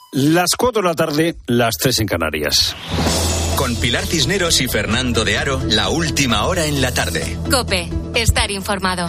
Las 4 de la tarde, las 3 en Canarias. Con Pilar Cisneros y Fernando de Aro, la última hora en la tarde. COPE, estar informado.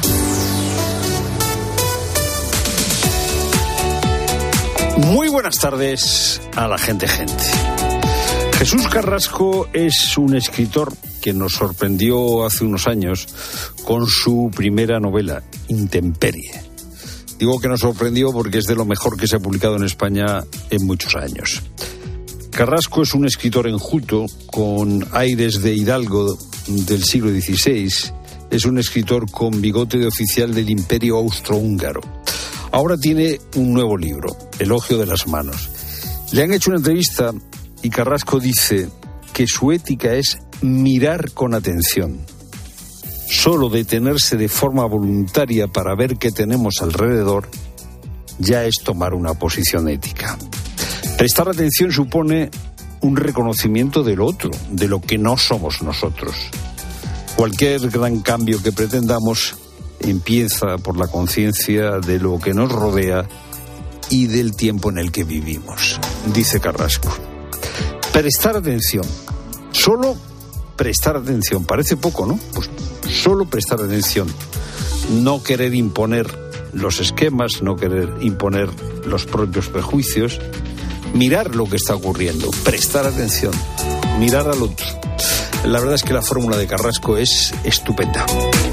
Muy buenas tardes a la gente. Jesús Carrasco es un escritor que nos sorprendió hace unos años con su primera novela, Intemperie. Digo que nos sorprendió porque es de lo mejor que se ha publicado en España en muchos años. Carrasco es un escritor enjuto, con aires de hidalgo del siglo XVI. Es un escritor con bigote de oficial del Imperio Austrohúngaro. Ahora tiene un nuevo libro, Elogio de las manos. Le han hecho una entrevista y Carrasco dice que su ética es mirar con atención. Solo detenerse de forma voluntaria para ver qué tenemos alrededor ya es tomar una posición ética. Prestar atención supone un reconocimiento del otro, de lo que no somos nosotros. Cualquier gran cambio que pretendamos empieza por la conciencia de lo que nos rodea y del tiempo en el que vivimos, dice Carrasco. Prestar atención, solo prestar atención, parece poco, ¿no? Pues solo prestar atención, no querer imponer los esquemas, no querer imponer los propios prejuicios, mirar lo que está ocurriendo, prestar atención, mirar al otro. La verdad es que la fórmula de Carrasco es estupenda.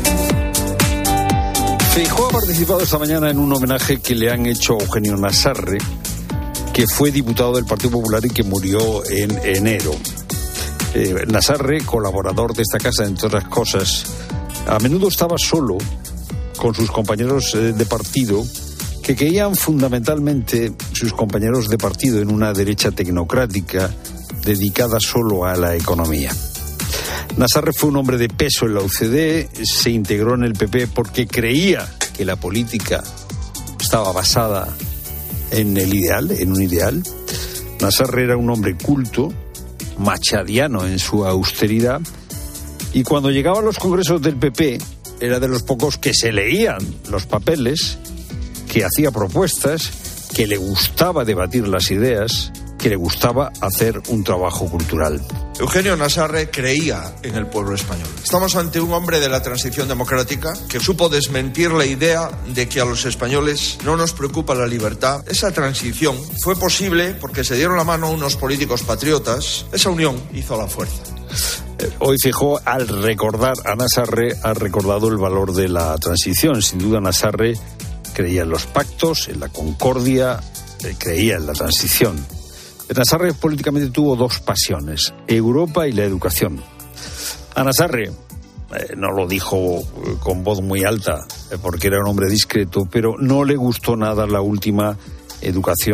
Feijóo ha participado esta mañana en un homenaje que le han hecho a Eugenio Nassarre, que fue diputado del Partido Popular y que murió en enero. Nassarre, colaborador de esta casa, entre otras cosas, a menudo estaba solo con sus compañeros de partido, que creían fundamentalmente sus compañeros de partido en una derecha tecnocrática dedicada solo a la economía. Nassarre fue un hombre de peso en la UCD, se integró en el PP porque creía que la política estaba basada en el ideal, en un ideal. Nassarre era un hombre culto, machadiano en su austeridad, y cuando llegaba a los congresos del PP era de los pocos que se leían los papeles, que hacía propuestas, que le gustaba debatir las ideas, que le gustaba hacer un trabajo cultural. Eugenio Nassarre creía en el pueblo español. Estamos ante un hombre de la transición democrática que supo desmentir la idea de que a los españoles no nos preocupa la libertad. Esa transición fue posible porque se dieron la mano unos políticos patriotas. Esa unión hizo la fuerza. Hoy Feijóo, al recordar a Nassarre, ha recordado el valor de la transición. Sin duda Nassarre creía en los pactos, en la concordia, creía en la transición. Nassarre políticamente tuvo dos pasiones, Europa y la educación. A Nassarre, no lo dijo con voz muy alta, porque era un hombre discreto, pero no le gustó nada la última ley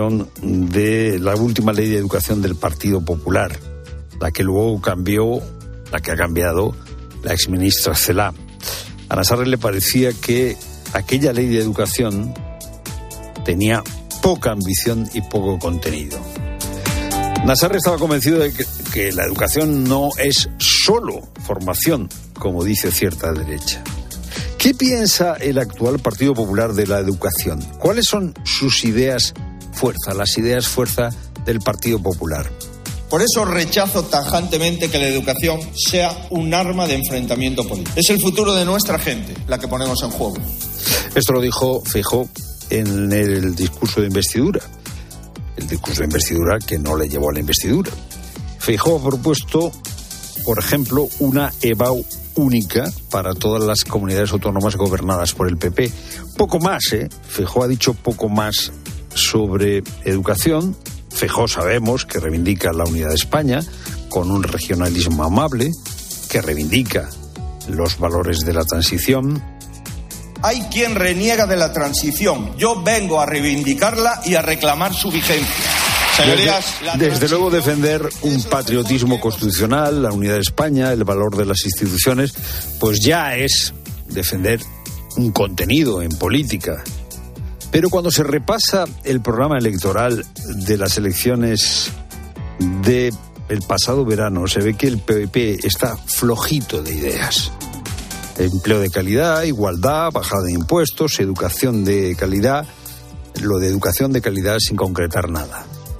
de educación del Partido Popular, la que luego cambió, la que ha cambiado la exministra Celaá. A Nassarre le parecía que aquella ley de educación tenía poca ambición y poco contenido. Nassarre estaba convencido de que la educación no es solo formación, como dice cierta derecha. ¿Qué piensa el actual Partido Popular de la educación? ¿Cuáles son sus ideas fuerza, las ideas fuerza del Partido Popular? Por eso rechazo tajantemente que la educación sea un arma de enfrentamiento político. Es el futuro de nuestra gente la que ponemos en juego. Esto lo dijo Feijóo en el discurso de investidura. El discurso de investidura que no le llevó a la investidura. Feijóo ha propuesto, por ejemplo, una EBAU única para todas las comunidades autónomas gobernadas por el PP. Poco más, Feijóo ha dicho poco más sobre educación. Feijóo sabemos que reivindica la unidad de España con un regionalismo amable, que reivindica los valores de la transición. Hay quien reniega de la transición. Yo vengo a reivindicarla y a reclamar su vigencia. Señorías, desde luego defender un patriotismo constitucional, la unidad de España, el valor de las instituciones, pues ya es defender un contenido en política. Pero cuando se repasa el programa electoral de las elecciones del pasado verano, se ve que el PP está flojito de ideas. Empleo de calidad, igualdad, bajada de impuestos, educación de calidad, lo de educación de calidad sin concretar nada.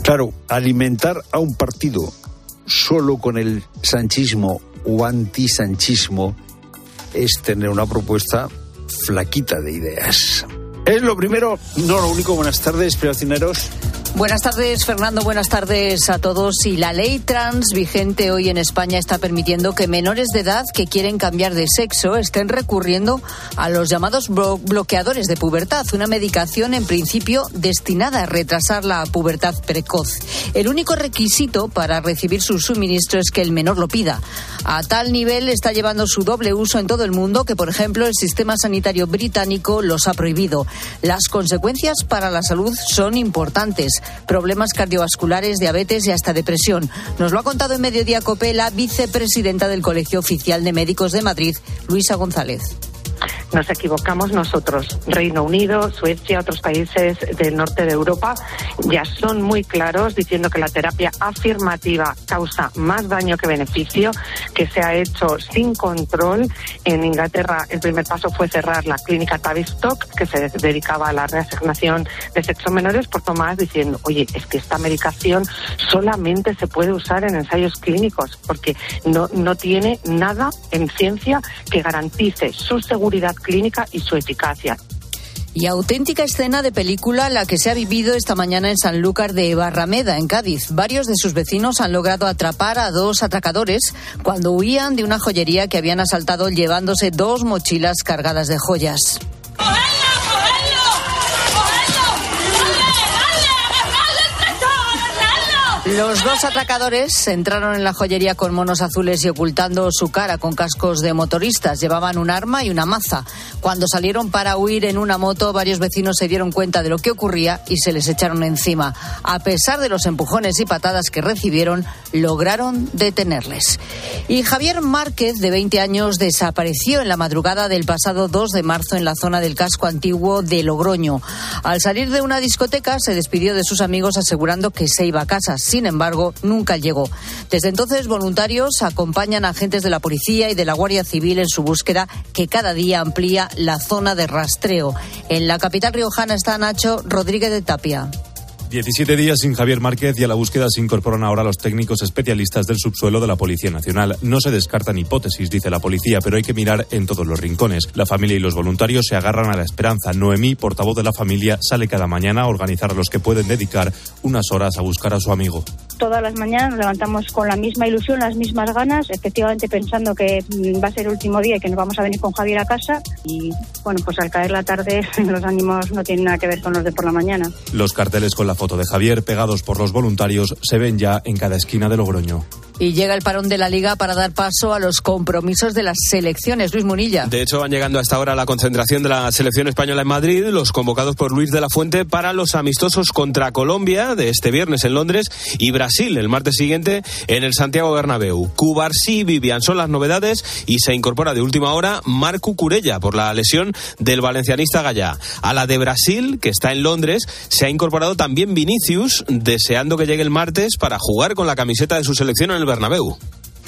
Claro, alimentar a un partido solo con el sanchismo o antisanchismo es tener una propuesta flaquita de ideas. Es lo primero, no lo único. Buenas tardes, peocineros. Buenas tardes, Fernando. Buenas tardes a todos. Y la ley trans vigente hoy en España está permitiendo que menores de edad que quieren cambiar de sexo estén recurriendo a los llamados bloqueadores de pubertad, una medicación en principio destinada a retrasar la pubertad precoz. El único requisito para recibir su suministro es que el menor lo pida. A tal nivel está llevando su doble uso en todo el mundo que, por ejemplo, el sistema sanitario británico los ha prohibido. Las consecuencias para la salud son importantes. Problemas cardiovasculares, diabetes y hasta depresión. Nos lo ha contado en Mediodía COPE la vicepresidenta del Colegio Oficial de Médicos de Madrid, Luisa González. Nos equivocamos nosotros. Reino Unido, Suecia, otros países del norte de Europa ya son muy claros diciendo que la terapia afirmativa causa más daño que beneficio, que se ha hecho sin control. En Inglaterra el primer paso fue cerrar la clínica Tavistock, que se dedicaba a la reasignación de sexos menores, por Tomás, diciendo, oye, es que esta medicación solamente se puede usar en ensayos clínicos porque no tiene nada en ciencia que garantice su seguridad clínica y su eficacia. Y auténtica escena de película la que se ha vivido esta mañana en Sanlúcar de Barrameda, en Cádiz. Varios de sus vecinos han logrado atrapar a dos atracadores cuando huían de una joyería que habían asaltado llevándose 2 mochilas cargadas de joyas. Los 2 atracadores entraron en la joyería con monos azules y ocultando su cara con cascos de motoristas. Llevaban un arma y una maza. Cuando salieron para huir en una moto, varios vecinos se dieron cuenta de lo que ocurría y se les echaron encima. A pesar de los empujones y patadas que recibieron, lograron detenerles. Y Javier Márquez, de 20 años, desapareció en la madrugada del pasado 2 de marzo en la zona del casco antiguo de Logroño. Al salir de una discoteca, se despidió de sus amigos asegurando que se iba a casa. Sin embargo, nunca llegó. Desde entonces, voluntarios acompañan a agentes de la policía y de la Guardia Civil en su búsqueda, que cada día amplía la zona de rastreo. En la capital riojana está Nacho Rodríguez de Tapia. 17 días sin Javier Márquez y a la búsqueda se incorporan ahora los técnicos especialistas del subsuelo de la Policía Nacional. No se descartan hipótesis, dice la policía, pero hay que mirar en todos los rincones. La familia y los voluntarios se agarran a la esperanza. Noemí, portavoz de la familia, sale cada mañana a organizar a los que pueden dedicar unas horas a buscar a su amigo. Todas las mañanas nos levantamos con la misma ilusión, las mismas ganas, efectivamente pensando que va a ser el último día y que nos vamos a venir con Javier a casa. Y bueno, pues al caer la tarde los ánimos no tienen nada que ver con los de por la mañana. Los carteles con la foto de Javier, pegados por los voluntarios, se ven ya en cada esquina de Logroño. Y llega el parón de la Liga para dar paso a los compromisos de las selecciones. Luis Munilla. De hecho, van llegando hasta ahora a la concentración de la selección española en Madrid, los convocados por Luis de la Fuente para los amistosos contra Colombia de este viernes en Londres y Brasil el martes siguiente en el Santiago Bernabéu. Cubarsí y Vivian son las novedades y se incorpora de última hora Marcu Curella por la lesión del valencianista Gallá. A la de Brasil, que está en Londres, se ha incorporado también Vinicius, deseando que llegue el martes para jugar con la camiseta de su selección en el Bernabéu.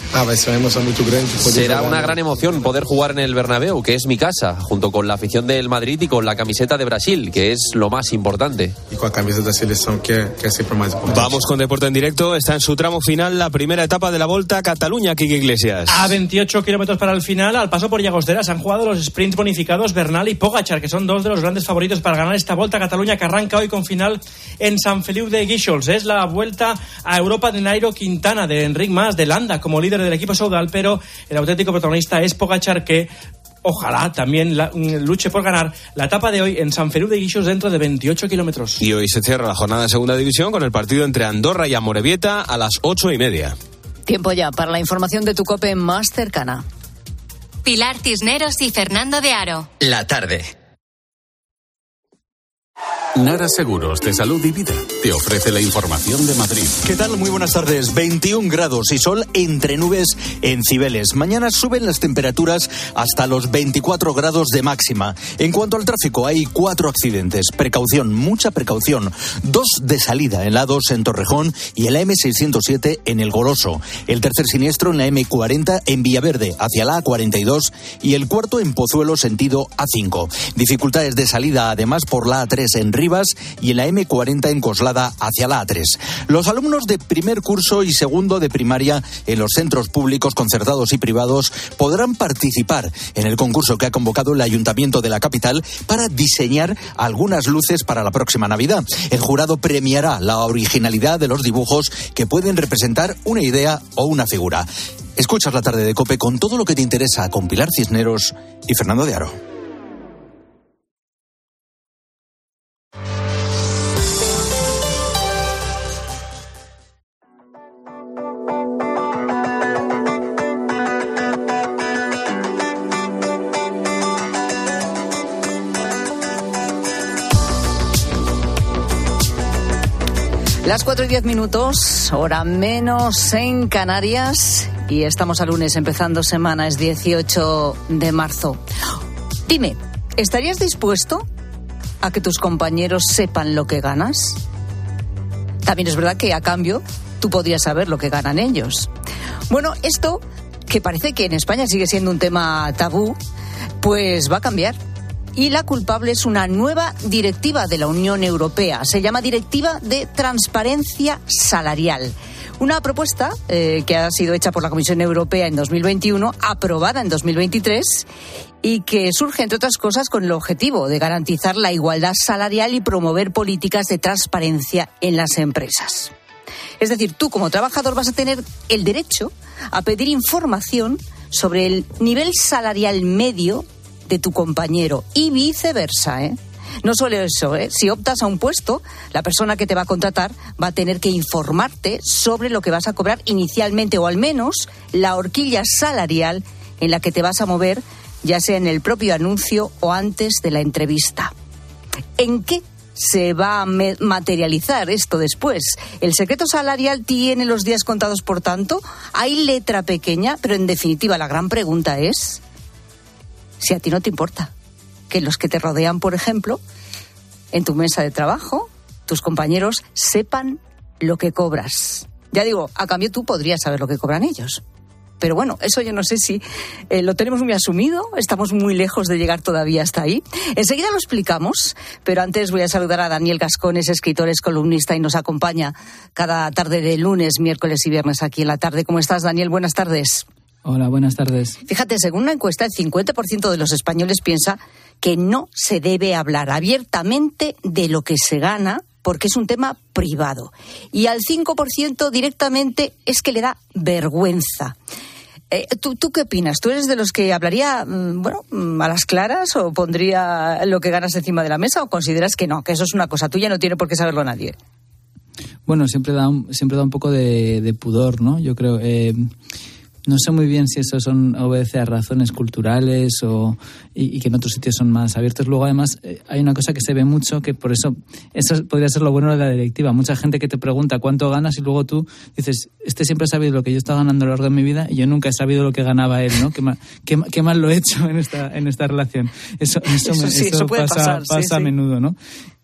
Será una gran emoción poder jugar en el Bernabéu, que es mi casa, junto con la afición del Madrid y con la camiseta de Brasil, que es lo más importante. Y con la camiseta de la selección, que es siempre más importante. Vamos con Deporte en Directo. Está en su tramo final la primera etapa de la Volta a Cataluña, Quique Iglesias. A 28 kilómetros para el final, al paso por Llagostera, se han jugado los sprints bonificados Bernal y Pogačar, que son 2 de los grandes favoritos para ganar esta Volta a Cataluña, que arranca hoy con final en Sant Feliu de Guíxols. Es la Vuelta a Europa de Nairo Quintana, de Enric Mas, de Landa, como líder del equipo saudal, pero el auténtico protagonista es Pogačar, que ojalá también luche por ganar la etapa de hoy en Sant Feliu de Guíxols dentro de 28 kilómetros. Y hoy se cierra la jornada de segunda división con el partido entre Andorra y Amorebieta a las 8:30. Tiempo ya para la información de tu COPE más cercana. Pilar Cisneros y Fernando de Aro. La tarde. Nara Seguros de Salud y Vida te ofrece la información de Madrid. ¿Qué tal? Muy buenas tardes. 21 grados y sol entre nubes en Cibeles. Mañana suben las temperaturas hasta los 24 grados de máxima. En cuanto al tráfico, hay 4 accidentes. Precaución, mucha precaución. 2 de salida en la A2 en Torrejón y en la M607 en El Goloso. El tercer siniestro en la M40 en Villaverde hacia la A42 y el cuarto en Pozuelo sentido A5. Dificultades de salida además por la A3 en Rivas y en la M40 en Coslada doblada hacia la A3. Los alumnos de primer curso y segundo de primaria en los centros públicos, concertados y privados podrán participar en el concurso que ha convocado el Ayuntamiento de la capital para diseñar algunas luces para la próxima Navidad. El jurado premiará la originalidad de los dibujos que pueden representar una idea o una figura. Escuchas La Tarde de COPE con todo lo que te interesa con Pilar Cisneros y Fernando de Aro. Las 4:10, hora menos en Canarias, y estamos a lunes, empezando semana, es 18 de marzo. Dime, ¿estarías dispuesto a que tus compañeros sepan lo que ganas? También es verdad que a cambio tú podrías saber lo que ganan ellos. Bueno, esto, que parece que en España sigue siendo un tema tabú, pues va a cambiar. Y la culpable es una nueva directiva de la Unión Europea. Se llama Directiva de Transparencia Salarial. Una propuesta que ha sido hecha por la Comisión Europea en 2021, aprobada en 2023, y que surge, entre otras cosas, con el objetivo de garantizar la igualdad salarial y promover políticas de transparencia en las empresas. Es decir, tú como trabajador vas a tener el derecho a pedir información sobre el nivel salarial medio de tu compañero y viceversa, ¿eh? No solo eso, si optas a un puesto, la persona que te va a contratar va a tener que informarte sobre lo que vas a cobrar inicialmente, o al menos la horquilla salarial en la que te vas a mover, ya sea en el propio anuncio o antes de la entrevista. ¿En qué se va a materializar esto después? ¿El secreto salarial tiene los días contados, por tanto? ¿Hay letra pequeña? Pero en definitiva la gran pregunta es si a ti no te importa que los que te rodean, por ejemplo, en tu mesa de trabajo, tus compañeros sepan lo que cobras. Ya digo, a cambio tú podrías saber lo que cobran ellos. Pero bueno, eso yo no sé si lo tenemos muy asumido, estamos muy lejos de llegar todavía hasta ahí. Enseguida lo explicamos, pero antes voy a saludar a Daniel Gascón, es escritor, es columnista y nos acompaña cada tarde de lunes, miércoles y viernes aquí en La Tarde. ¿Cómo estás, Daniel? Buenas tardes. Hola, buenas tardes. Fíjate, según una encuesta, el 50% de los españoles piensa que no se debe hablar abiertamente de lo que se gana porque es un tema privado. Y al 5% directamente es que le da vergüenza. ¿Tú qué opinas? ¿Tú eres de los que hablaría, a las claras, o pondría lo que ganas encima de la mesa, o consideras que no, que eso es una cosa tuya, no tiene por qué saberlo nadie? Bueno, siempre da un poco de pudor, ¿no? Yo creo. No sé muy bien si eso obedece a razones culturales y que en otros sitios son más abiertos. Luego, además, hay una cosa que se ve mucho, que por eso podría ser lo bueno de la directiva. Mucha gente que te pregunta cuánto ganas y luego tú dices, siempre ha sabido lo que yo he estado ganando a lo largo de mi vida y yo nunca he sabido lo que ganaba él, ¿no? Qué mal lo he hecho en esta relación. Eso pasa a menudo, ¿no?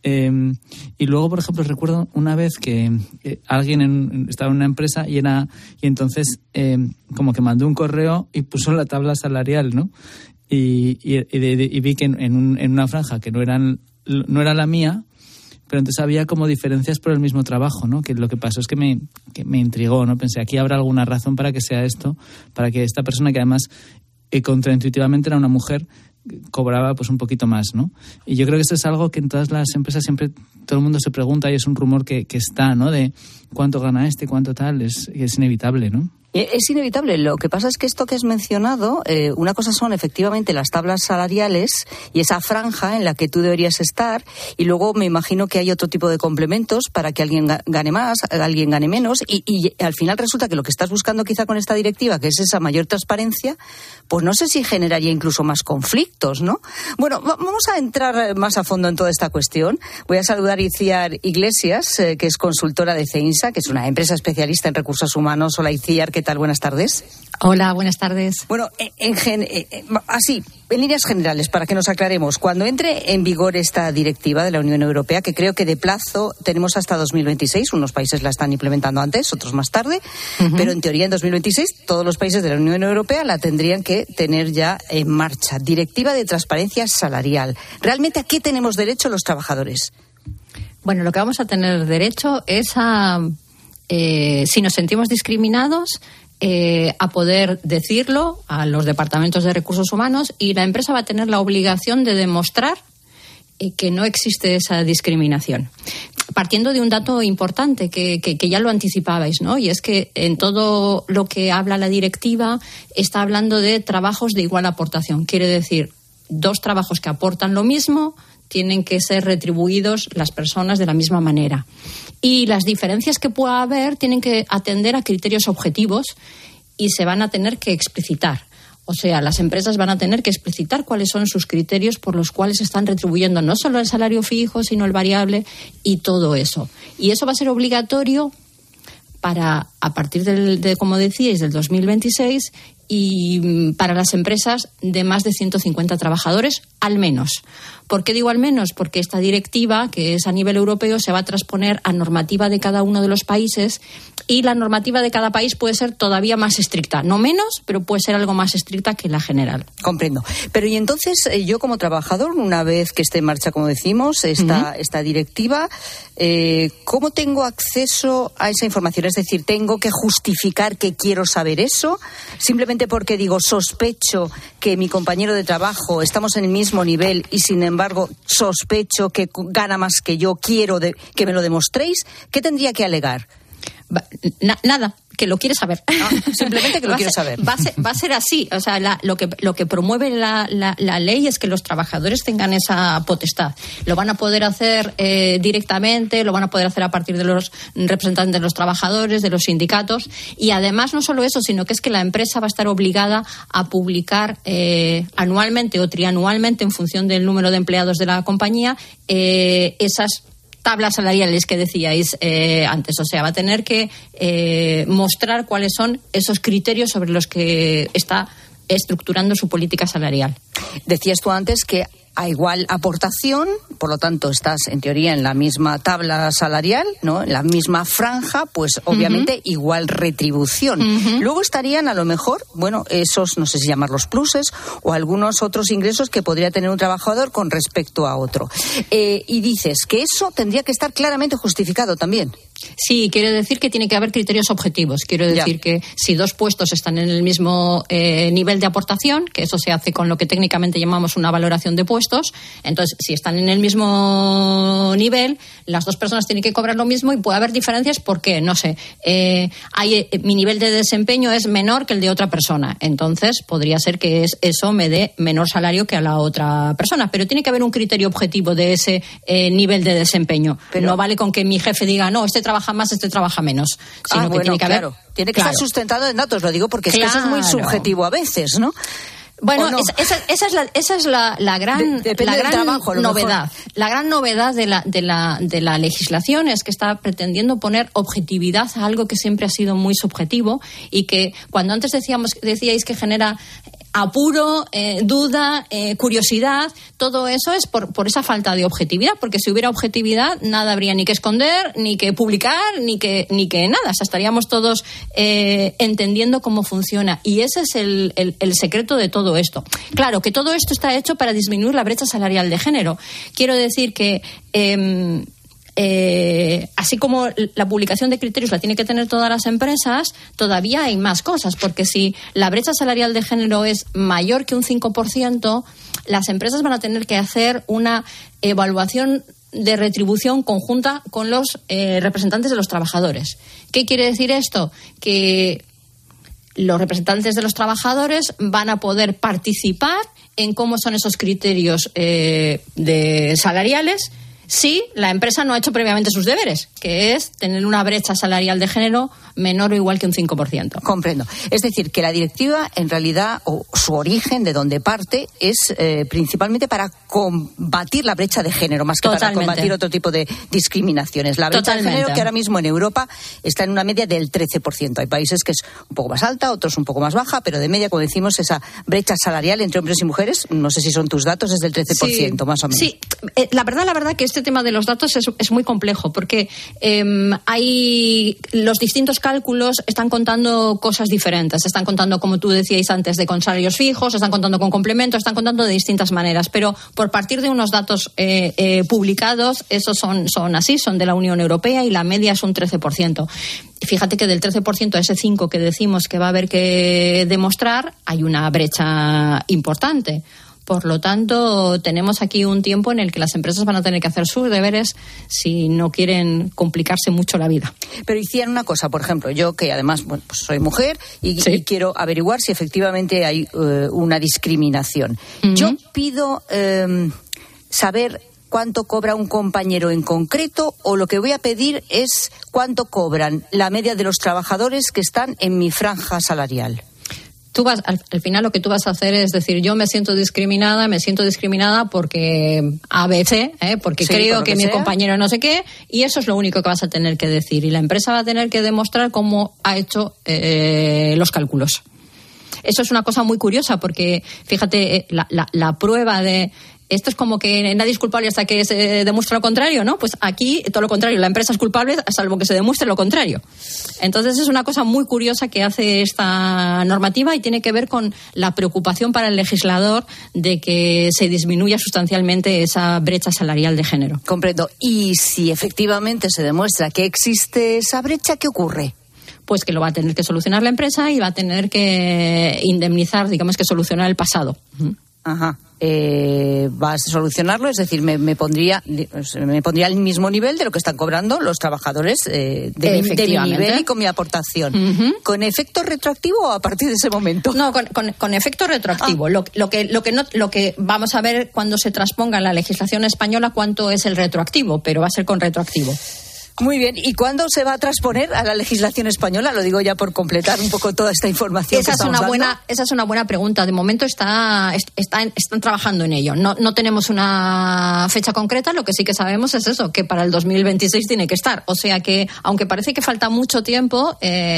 Y luego, por ejemplo, recuerdo una vez que alguien estaba en una empresa y entonces como que mandó un correo y puso la tabla salarial, ¿no? Y vi que en una franja que no era la mía, pero entonces había como diferencias por el mismo trabajo, ¿no? Que lo que pasó es que me intrigó, ¿no? Pensé, aquí habrá alguna razón para que sea esto, para que esta persona, que además contraintuitivamente era una mujer, cobraba pues un poquito más, ¿no? Y yo creo que eso es algo que en todas las empresas siempre todo el mundo se pregunta, y es un rumor que está, ¿no? De cuánto gana cuánto tal, es inevitable, ¿no? Es inevitable. Lo que pasa es que esto que has mencionado, una cosa son efectivamente las tablas salariales y esa franja en la que tú deberías estar, y luego me imagino que hay otro tipo de complementos para que alguien gane más, alguien gane menos, y al final resulta que lo que estás buscando quizá con esta directiva, que es esa mayor transparencia, pues no sé si generaría incluso más conflictos, ¿no? Bueno, vamos a entrar más a fondo en toda esta cuestión. Voy a saludar a Itziar Iglesias, que es consultora de CEINSA, que es una empresa especialista en recursos humanos. Hola, Itziar, ¿qué tal? Buenas tardes. Hola, buenas tardes. Bueno, así, en líneas generales, para que nos aclaremos, cuando entre en vigor esta directiva de la Unión Europea, que creo que de plazo tenemos hasta 2026, unos países la están implementando antes, otros más tarde, pero en teoría en 2026 todos los países de la Unión Europea la tendrían que tener ya en marcha. Directiva de transparencia salarial. ¿Realmente a qué tenemos derecho los trabajadores? Bueno, lo que vamos a tener derecho es a, si nos sentimos discriminados, a poder decirlo a los departamentos de recursos humanos, y la empresa va a tener la obligación de demostrar que no existe esa discriminación. Partiendo de un dato importante que ya lo anticipabais, ¿no? Y es que en todo lo que habla la directiva está hablando de trabajos de igual aportación. Quiere decir, 2 trabajos que aportan lo mismo tienen que ser retribuidos las personas de la misma manera. Y las diferencias que pueda haber tienen que atender a criterios objetivos y se van a tener que explicitar. O sea, las empresas van a tener que explicitar cuáles son sus criterios por los cuales están retribuyendo no solo el salario fijo, sino el variable y todo eso. Y eso va a ser obligatorio para, a partir de, como decíais, del 2026, y para las empresas de más de 150 trabajadores, al menos. ¿Por qué digo al menos? Porque esta directiva, que es a nivel europeo, se va a transponer a normativa de cada uno de los países, y la normativa de cada país puede ser todavía más estricta. No menos, pero puede ser algo más estricta que la general. Comprendo. Pero y entonces, yo como trabajador, una vez que esté en marcha, como decimos, esta directiva, ¿cómo tengo acceso a esa información? Es decir, ¿tengo que justificar que quiero saber eso? Simplemente porque digo, sospecho que mi compañero de trabajo, estamos en el mismo nivel y sin embargo sospecho que gana más que yo, quiero que me lo demostréis. ¿Qué tendría que alegar? Nada, que lo quiere saber. Simplemente que lo quiero saber. Va a ser así. O sea, lo que promueve la ley es que los trabajadores tengan esa potestad. Lo van a poder hacer directamente, lo van a poder hacer a partir de los representantes de los trabajadores, de los sindicatos. Y además, no solo eso, sino que es que la empresa va a estar obligada a publicar anualmente o trianualmente, en función del número de empleados de la compañía, esas tablas salariales que decíais antes. O sea, va a tener que mostrar cuáles son esos criterios sobre los que está estructurando su política salarial. Decías tú antes que a igual aportación, por lo tanto estás en teoría en la misma tabla salarial, ¿no? En la misma franja, pues obviamente igual retribución. Luego estarían a lo mejor, bueno, esos, no sé si llamarlos pluses, o algunos otros ingresos que podría tener un trabajador con respecto a otro. Y dices que eso tendría que estar claramente justificado también. Sí, quiere decir que tiene que haber criterios objetivos. Quiero decir que si 2 puestos están en el mismo nivel de aportación, que eso se hace con lo que técnicamente llamamos una valoración de puestos, entonces si están en el mismo nivel, las 2 personas tienen que cobrar lo mismo, y puede haber diferencias porque, no sé, mi nivel de desempeño es menor que el de otra persona. Entonces podría ser que eso me dé menor salario que a la otra persona. Pero tiene que haber un criterio objetivo de ese nivel de desempeño. Pero no vale con que mi jefe diga, no, este trabaja más, este trabaja menos. Sino que tiene que haber, tiene que estar sustentado en datos, lo digo porque es que eso es muy subjetivo a veces, ¿no? Bueno, no. esa es la gran trabajo, novedad. La gran novedad de la legislación es que está pretendiendo poner objetividad a algo que siempre ha sido muy subjetivo, y que cuando antes decíais que genera apuro, duda, curiosidad, todo eso es por esa falta de objetividad, porque si hubiera objetividad nada habría ni que esconder, ni que publicar, ni que nada. O sea, estaríamos todos entendiendo cómo funciona, y ese es el secreto de todo esto. Claro, que todo esto está hecho para disminuir la brecha salarial de género. Quiero decir que así como la publicación de criterios la tiene que tener todas las empresas, todavía hay más cosas, porque si la brecha salarial de género es mayor que un 5%, las empresas van a tener que hacer una evaluación de retribución conjunta con los representantes de los trabajadores. ¿Qué quiere decir esto? Que los representantes de los trabajadores van a poder participar en cómo son esos criterios salariales, si la empresa no ha hecho previamente sus deberes, que es tener una brecha salarial de género menor o igual que un 5%. Comprendo. Es decir, que la directiva, en realidad, o su origen, de donde parte, es principalmente para combatir la brecha de género, más que para combatir otro tipo de discriminaciones. La brecha de género, que ahora mismo en Europa está en una media del 13%. Hay países que es un poco más alta, otros un poco más baja, pero de media, como decimos, esa brecha salarial entre hombres y mujeres, no sé si son tus datos, es del 13%, más o menos. Sí, la verdad que este tema de los datos es muy complejo, porque hay los distintos cálculos están contando cosas diferentes. Están contando, como tú decíais antes, con salarios fijos, están contando con complementos, están contando de distintas maneras. Pero por partir de unos datos publicados, esos son así, son de la Unión Europea y la media es un 13%. Fíjate que del 13% a ese 5% que decimos que va a haber que demostrar, hay una brecha importante. Por lo tanto, tenemos aquí un tiempo en el que las empresas van a tener que hacer sus deberes si no quieren complicarse mucho la vida. Pero hicieran una cosa, por ejemplo, yo que además pues soy mujer y quiero averiguar si efectivamente hay una discriminación. Uh-huh. Yo pido saber cuánto cobra un compañero en concreto, o lo que voy a pedir es cuánto cobran la media de los trabajadores que están en mi franja salarial. Tú vas, al final lo que tú vas a hacer es decir, yo me siento discriminada porque ABC, porque creo que mi compañero no sé qué, y eso es lo único que vas a tener que decir. Y la empresa va a tener que demostrar cómo ha hecho los cálculos. Eso es una cosa muy curiosa, porque fíjate, la prueba de... Esto es como que nadie es culpable hasta que se demuestre lo contrario, ¿no? Pues aquí todo lo contrario, la empresa es culpable salvo que se demuestre lo contrario. Entonces es una cosa muy curiosa que hace esta normativa y tiene que ver con la preocupación para el legislador de que se disminuya sustancialmente esa brecha salarial de género. Comprendo. Y si efectivamente se demuestra que existe esa brecha, ¿qué ocurre? Pues que lo va a tener que solucionar la empresa y va a tener que indemnizar, digamos que solucionar el pasado. Ajá. ¿Vas a solucionarlo? Es decir, me pondría al mismo nivel de lo que están cobrando los trabajadores de mi nivel y con mi aportación. Uh-huh. ¿Con efecto retroactivo o a partir de ese momento? No, con efecto retroactivo. Lo que vamos a ver cuando se transponga la legislación española cuánto es el retroactivo, pero va a ser con retroactivo. Muy bien. ¿Y cuándo se va a transponer a la legislación española? Lo digo ya por completar un poco toda esta información. Esa es una buena pregunta. De momento están trabajando en ello. No tenemos una fecha concreta. Lo que sí que sabemos es eso, que para el 2026 tiene que estar. O sea que, aunque parece que falta mucho tiempo,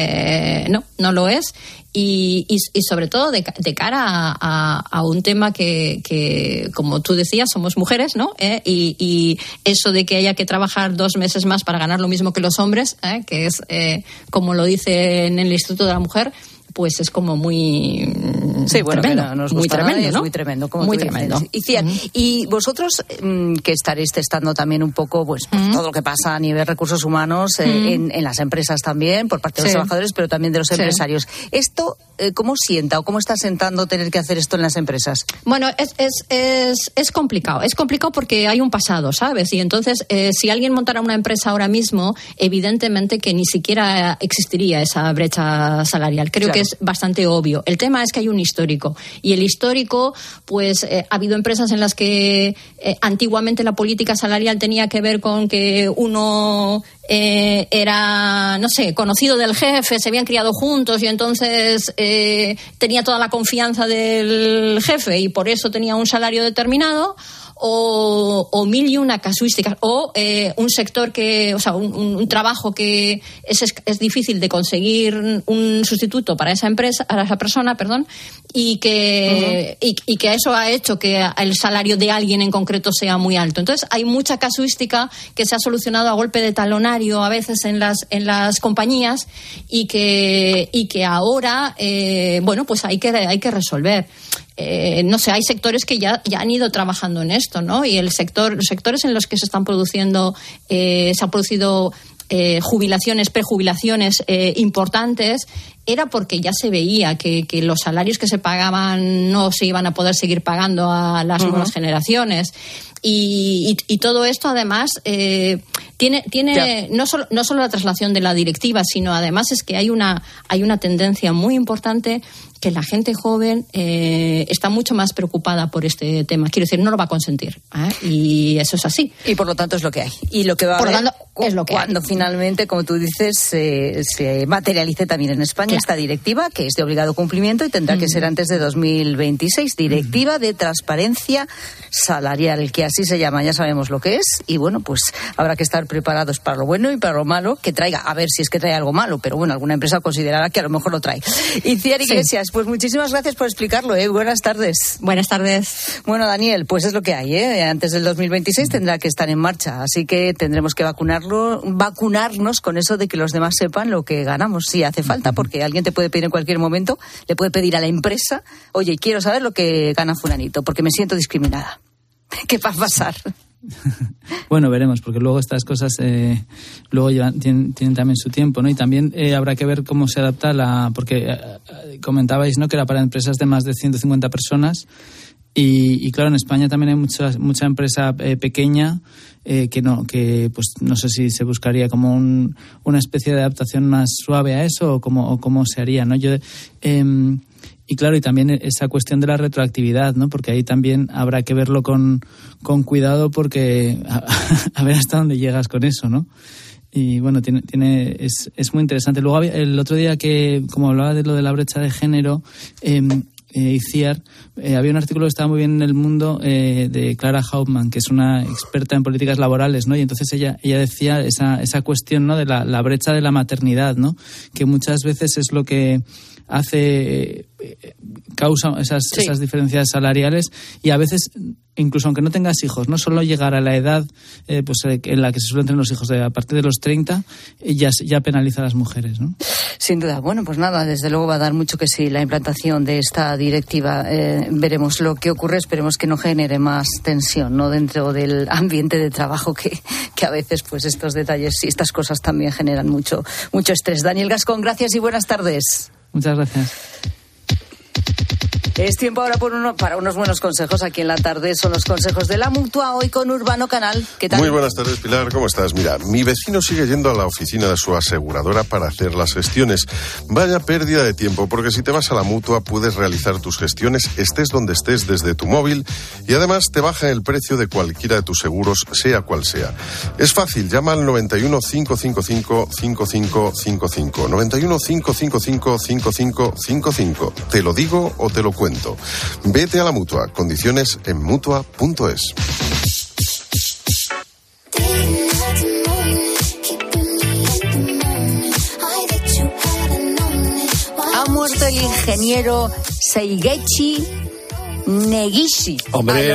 no lo es. Y sobre todo de cara a un tema que, como tú decías, somos mujeres, ¿no? Y eso de que haya que trabajar 2 meses más para ganar lo mismo que los hombres, que es, como lo dice en el Instituto de la Mujer, pues es como muy tremendo. Nos muy tremendo, ¿no? Muy tremendo, como muy tremendo. Y vosotros, que estaréis testando también un poco pues todo lo que pasa a nivel recursos humanos en las empresas también, por parte de los trabajadores, pero también de los empresarios. ¿Esto cómo sienta o cómo está sentando tener que hacer esto en las empresas? Bueno, es complicado. Es complicado porque hay un pasado, ¿sabes? Y entonces, si alguien montara una empresa ahora mismo, evidentemente que ni siquiera existiría esa brecha salarial. Creo que es bastante obvio. El tema es que hay un histórico. Y el histórico, pues ha habido empresas en las que antiguamente la política salarial tenía que ver con que uno era, no sé, conocido del jefe, se habían criado juntos y entonces tenía toda la confianza del jefe y por eso tenía un salario determinado. O mil y una casuísticas, o un sector que, o sea, un trabajo que es difícil de conseguir un sustituto para esa empresa, para esa persona, y que y que eso ha hecho que el salario de alguien en concreto sea muy alto. Entonces hay mucha casuística que se ha solucionado a golpe de talonario a veces en las compañías y que ahora pues hay que resolver. No sé, hay sectores que ya han ido trabajando en esto, ¿no? Y los sectores en los que se han producido jubilaciones, prejubilaciones importantes, era porque ya se veía que los salarios que se pagaban no se iban a poder seguir pagando a las nuevas generaciones. Y todo esto además tiene no solo la traslación de la directiva, sino además es que hay una tendencia muy importante que la gente joven está mucho más preocupada por este tema. Quiero decir, no lo va a consentir, y eso es así. Y por lo tanto es lo que hay. Y lo que va a haber cuando finalmente, como tú dices, se materialice también en España esta directiva, que es de obligado cumplimiento y tendrá que ser antes de 2026. Directiva de transparencia salarial, que así se llama, ya sabemos lo que es. Y bueno, pues habrá que estar preparados para lo bueno y para lo malo que traiga. A ver si es que trae algo malo, pero bueno, alguna empresa considerará que a lo mejor lo trae. Itziar Iglesias, pues muchísimas gracias por explicarlo. Buenas tardes. Buenas tardes. Bueno, Daniel, pues es lo que hay. Antes del 2026 tendrá que estar en marcha, así que tendremos que vacunarnos con eso de que los demás sepan lo que ganamos, si hace falta, porque alguien te puede pedir en cualquier momento, le puede pedir a la empresa, oye, quiero saber lo que gana fulanito, porque me siento discriminada. ¿Qué va a pasar? Bueno, veremos, porque luego estas cosas luego tienen también su tiempo, ¿no? Y también habrá que ver cómo se adapta porque comentabais, ¿no?, que era para empresas de más de 150 personas. Y claro, en España también hay mucha empresa pequeña que pues no sé si se buscaría como una especie de adaptación más suave a eso o cómo se haría, ¿no? Y claro, y también esa cuestión de la retroactividad, ¿no? Porque ahí también habrá que verlo con cuidado, porque a ver hasta dónde llegas con eso, ¿no? Y bueno, es muy interesante. Luego el otro día que, como hablaba de lo de la brecha de género, Itziar, había un artículo que estaba muy bien en El Mundo de Clara Hauptmann, que es una experta en políticas laborales, ¿no? Y entonces ella decía esa cuestión, ¿no?, de la brecha de la maternidad, ¿no? Que muchas veces es lo que causa esas diferencias salariales, y a veces, incluso aunque no tengas hijos, no solo llegar a la edad pues en la que se suelen tener los hijos, a partir de los 30, ya penaliza a las mujeres, ¿no? Sin duda. Bueno, pues nada, desde luego va a dar mucho que sí la implantación de esta directiva. Veremos lo que ocurre, esperemos que no genere más tensión, ¿no?, dentro del ambiente de trabajo, que a veces pues estos detalles y estas cosas también generan mucho estrés. Daniel Gascón, gracias y buenas tardes. Muchas gracias. Es tiempo ahora para unos buenos consejos aquí en la tarde. Son los consejos de la Mutua, hoy con Urbano Canal. ¿Qué tal? Muy buenas tardes, Pilar. ¿Cómo estás? Mira, mi vecino sigue yendo a la oficina de su aseguradora para hacer las gestiones. Vaya pérdida de tiempo, porque si te vas a la Mutua puedes realizar tus gestiones estés donde estés desde tu móvil, y además te baja el precio de cualquiera de tus seguros, sea cual sea. Es fácil, llama al 91 555 5555. 91 555 5555. ¿Te lo digo o te lo cuento? Vete a la Mutua. Condiciones en Mutua.es. Ha muerto el ingeniero Seigechi Negishi. Hombre.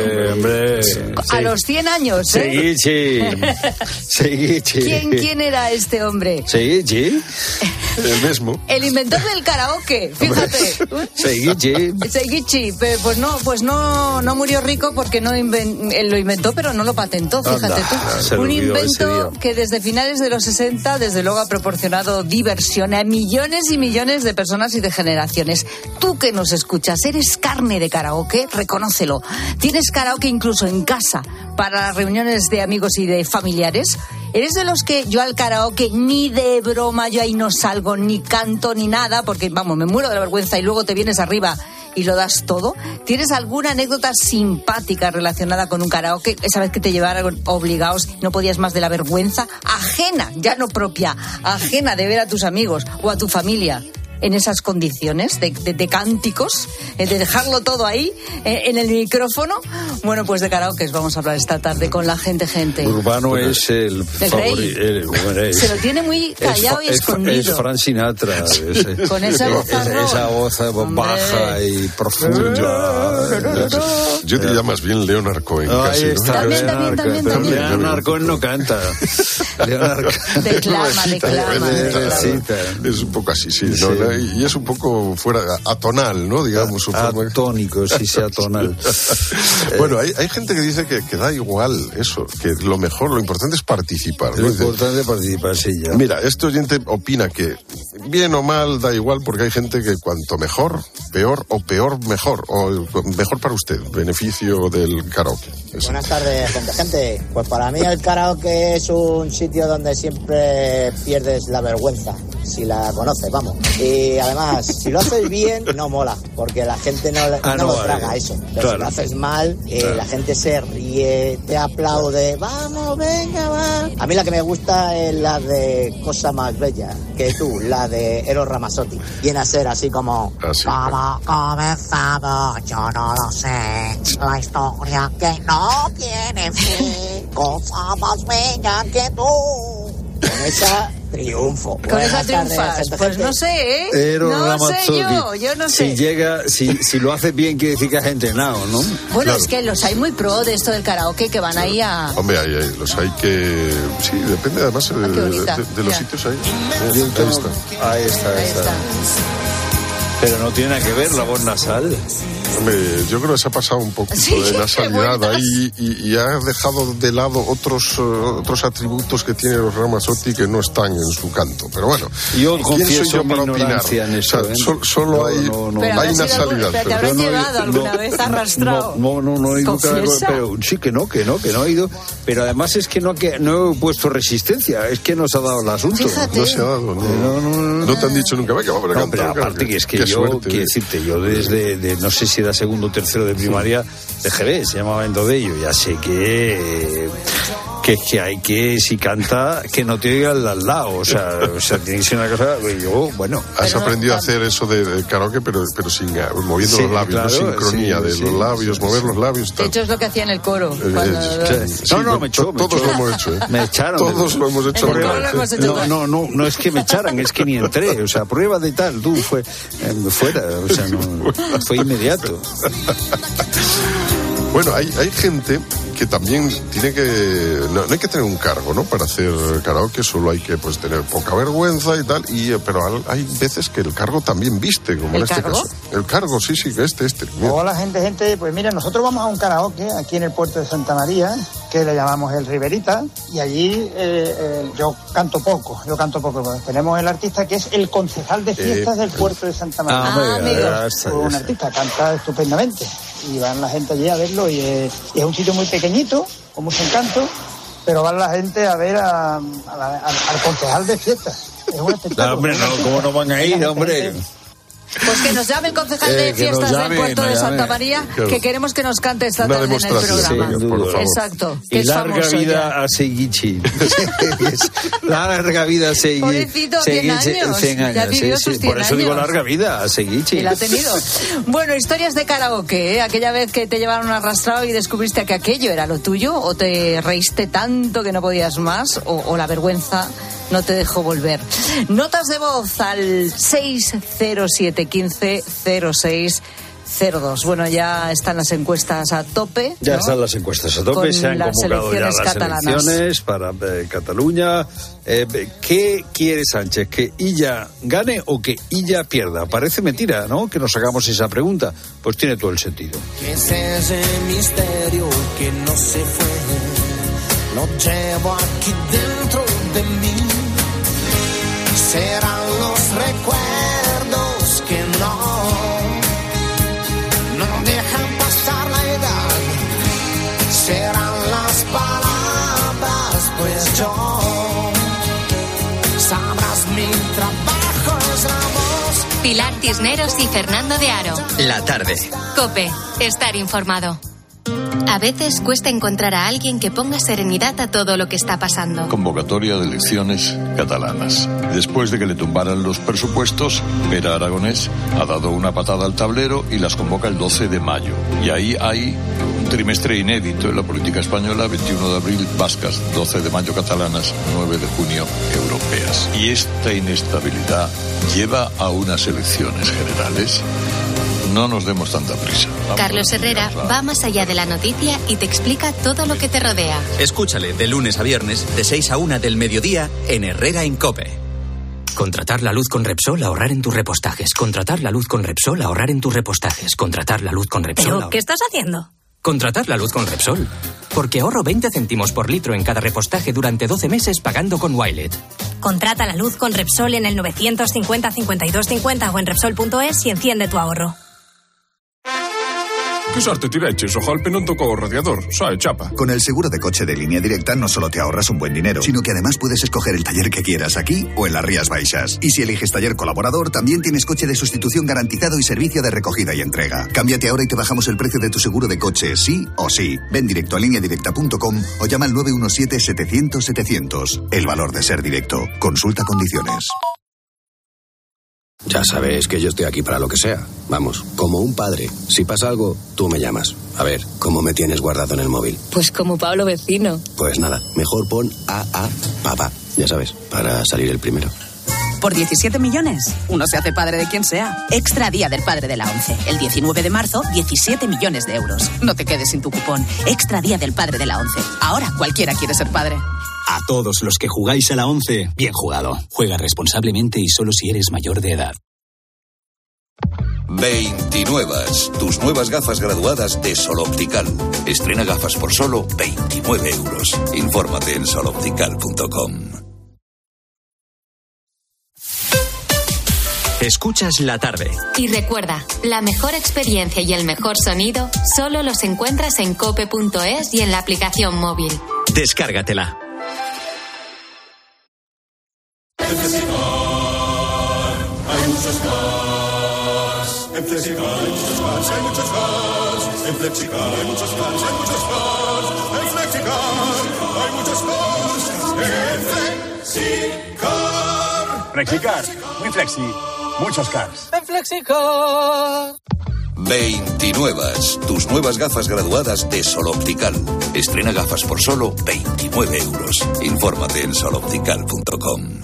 A los 100 años, Seigechi. ¿Quién era este hombre? Seigechi. El mismo. El inventor del karaoke, fíjate. Seigechi. Pues no murió rico porque lo inventó, pero no lo patentó, fíjate tú. Un invento que desde finales de los 60, desde luego, ha proporcionado diversión a millones y millones de personas y de generaciones. Tú que nos escuchas, ¿eres carne de karaoke? Reconócelo. ¿Tienes karaoke incluso en casa para las reuniones de amigos y de familiares? ¿Eres de los que yo al karaoke ni de broma, yo ahí no salgo, ni canto, ni nada, porque, vamos, me muero de la vergüenza y luego te vienes arriba y lo das todo? ¿Tienes alguna anécdota simpática relacionada con un karaoke? Esa vez que te llevaron obligados, no podías más de la vergüenza ajena, ya no propia, ajena, de ver a tus amigos o a tu familia en esas condiciones de cánticos, de dejarlo todo ahí en el micrófono. Bueno, pues de karaoke vamos a hablar esta tarde con la gente. Urbano es el favorito. Se lo tiene muy callado y escondido. Es Frank Sinatra. Con esa voz baja y profunda. Yo diría más bien Leonard Cohen. Casi, ¿no? También. Leonard Cohen no canta. Declama. Es un poco así, sí. ¿No? Y es un poco fuera, atonal, ¿no? Digamos. Atónico, sí, sea atonal. Bueno, hay gente que dice que da igual eso, que lo importante es participar, ¿no? Lo importante es participar, sí, ya. Mira, este oyente opina que bien o mal da igual, porque hay gente que cuanto mejor, peor, o peor, mejor, o mejor para usted, beneficio del karaoke. Buenas tardes, gente. Pues para mí el karaoke es un sitio donde siempre pierdes la vergüenza. si la conoces, vamos. Y además, si lo haces bien, no mola, porque la gente no lo traga eso. Pero si lo haces mal, la gente se ríe, te aplaude, vamos, venga, va. A mí la que me gusta es la de Cosa Más Bella que tú, la de Eros Ramazzotti. Viene a ser así como... ¿Cómo comenzamos? Yo no lo sé. La historia que no tiene fin. Cosa más bella que tú. Con esa triunfo. Con esa triunfas. Pues no sé, ¿eh? Eros no Ramazzotti. sé yo no sé. Si lo haces bien, quiere decir que has entrenado, ¿no? Bueno, Claro. es que los hay muy pro de esto del karaoke que van ahí a... Hombre, los hay que... Sí, depende además de los sitios ahí. Ahí está. Pero no tiene nada que ver la voz nasal. Hombre, yo creo que se ha pasado un poco de nasalidad ahí y ha dejado de lado otros atributos que tiene los Ramazzotti que no están en su canto. Pero bueno, yo ¿quién soy yo para opinar? ignorancia en eso, Solo hay nasalidad. ¿Te habrás llevado alguna vez arrastrado? No he ido, ¿Confiesa? pero sí que no he ido. Pero además es que no he puesto resistencia, es que no se ha dado el asunto. Fíjate. No se ha dado, no te han dicho nunca, venga, vamos a cantar. Pero aparte que es que yo, quiero decirte, yo desde, no sé si era segundo o tercero de primaria, de GB, se llamaba Endodello, ya sé que hay que, si canta, que no te oiga al lado, o sea, tiene que ser una cosa, yo, bueno. Has aprendido a hacer eso de karaoke, pero sin moviendo los labios, claro, sincronía de los labios, mover los labios. De hecho es lo que hacía en el coro. Me echó. Todos lo hemos hecho, ¿eh? Me echaron. Todos lo hemos hecho. No es que me echaran, es que ni entré, o sea, prueba de tal, fue fuera, o sea, no, fue inmediato. Bueno, hay gente que también tiene que... No hay que tener un cargo, ¿no? Para hacer karaoke, solo hay que tener poca vergüenza y tal, pero hay veces que el cargo también viste, como en este caso. El cargo, sí, este. Mira. Hola, gente, pues mira, nosotros vamos a un karaoke aquí en el puerto de Santa María, que le llamamos el Riverita, y allí yo canto poco. Tenemos el artista que es el concejal de fiestas del puerto de Santa María. Un artista, canta estupendamente. Y van la gente allí a verlo y es un sitio muy pequeñito, con mucho encanto, pero van la gente a ver al concejal de fiestas. Es un espectáculo. Hombre, ¿cómo no van a ir, hombre? Pues que nos llame el concejal de fiestas del puerto de Santa María, que queremos que nos cante esta tarde en el programa. Sí, exacto. Y larga vida a Seguichi. Larga vida a Seguichi. Pobrecito, 100 años. Ya vivió sus 100 por eso digo larga vida a Seguichi. Y la ha tenido. Bueno, historias de karaoke, ¿eh? Aquella vez que te llevaron arrastrado y descubriste que aquello era lo tuyo, o te reíste tanto que no podías más, o la vergüenza no te dejó volver. Notas de voz al 607150602. Bueno, ya están las encuestas a tope. Ya están las encuestas a tope. Se han convocado ya las elecciones para Cataluña. ¿Qué quiere Sánchez? ¿Que Illa gane o que Illa pierda? Parece mentira, ¿no?, que nos hagamos esa pregunta. Pues tiene todo el sentido. Que es ese misterio que no se fue, lo llevo aquí dentro de mí. Serán los recuerdos que no dejan pasar la edad. Serán las palabras, pues yo sabrás mi trabajo es la voz. Pilar Cisneros y Fernando de Aro. La tarde. COPE. Estar informado. A veces cuesta encontrar a alguien que ponga serenidad a todo lo que está pasando. Convocatoria de elecciones catalanas. Después de que le tumbaran los presupuestos, Pere Aragonés ha dado una patada al tablero y las convoca el 12 de mayo. Y ahí hay un trimestre inédito en la política española: 21 de abril vascas, 12 de mayo catalanas, 9 de junio europeas. Y esta inestabilidad lleva a unas elecciones generales. No nos demos tanta prisa. Carlos Herrera va más allá de la noticia y te explica todo lo que te rodea. Escúchale de lunes a viernes, de 6 a 1 del mediodía, en Herrera en COPE. Contratar la luz con Repsol, ahorrar en tus repostajes. Contratar la luz con Repsol, ahorrar en tus repostajes. Contratar la luz con Repsol. ¿Pero qué estás haciendo? Contratar la luz con Repsol. Porque ahorro 20 céntimos por litro en cada repostaje durante 12 meses pagando con Wilet. Contrata la luz con Repsol en el 950 52 50 o en Repsol.es y enciende tu ahorro. che sorte ti recce, so golpe non tocó o radiador, sai, chapa. Con el seguro de coche de Línea Directa no solo te ahorras un buen dinero, sino que además puedes escoger el taller que quieras aquí o en las Rías Baixas. Y si eliges taller colaborador, también tienes coche de sustitución garantizado y servicio de recogida y entrega. Cámbiate ahora y te bajamos el precio de tu seguro de coche, sí o sí. Ven directo a lineadirecta.com o llama al 917-700-700. El valor de ser directo. Consulta condiciones. Ya sabes que yo estoy aquí para lo que sea. Vamos, como un padre. Si pasa algo, tú me llamas. A ver, ¿cómo me tienes guardado en el móvil? Pues como Pablo Vecino. Pues nada, mejor pon AA papá. Ya sabes, para salir el primero. Por 17 millones, uno se hace padre de quien sea. Extra Día del Padre de la ONCE. El 19 de marzo, 17 millones de euros. No te quedes sin tu cupón. Extra Día del Padre de la ONCE. Ahora cualquiera quiere ser padre. A todos los que jugáis a la ONCE, bien jugado. Juega responsablemente y solo si eres mayor de edad. 29. Tus nuevas gafas graduadas de Sol Optical. Estrena gafas por solo 29 euros. Infórmate en soloptical.com. Escuchas la tarde. Y recuerda, la mejor experiencia y el mejor sonido solo los encuentras en cope.es y en la aplicación móvil. Descárgatela. Hay muchos cars. En Flexicar hay muchos cars, hay muchos cars. En Flexicar hay muchos cars, hay muchos cars. En Flexicar hay muchos cars. En Flexicar. Flexicar, muy flexi, muchos cars. En Flexicar. 29. Tus nuevas gafas graduadas de Sol Optical. Estrena gafas por solo 29 euros. Infórmate en soloptical.com.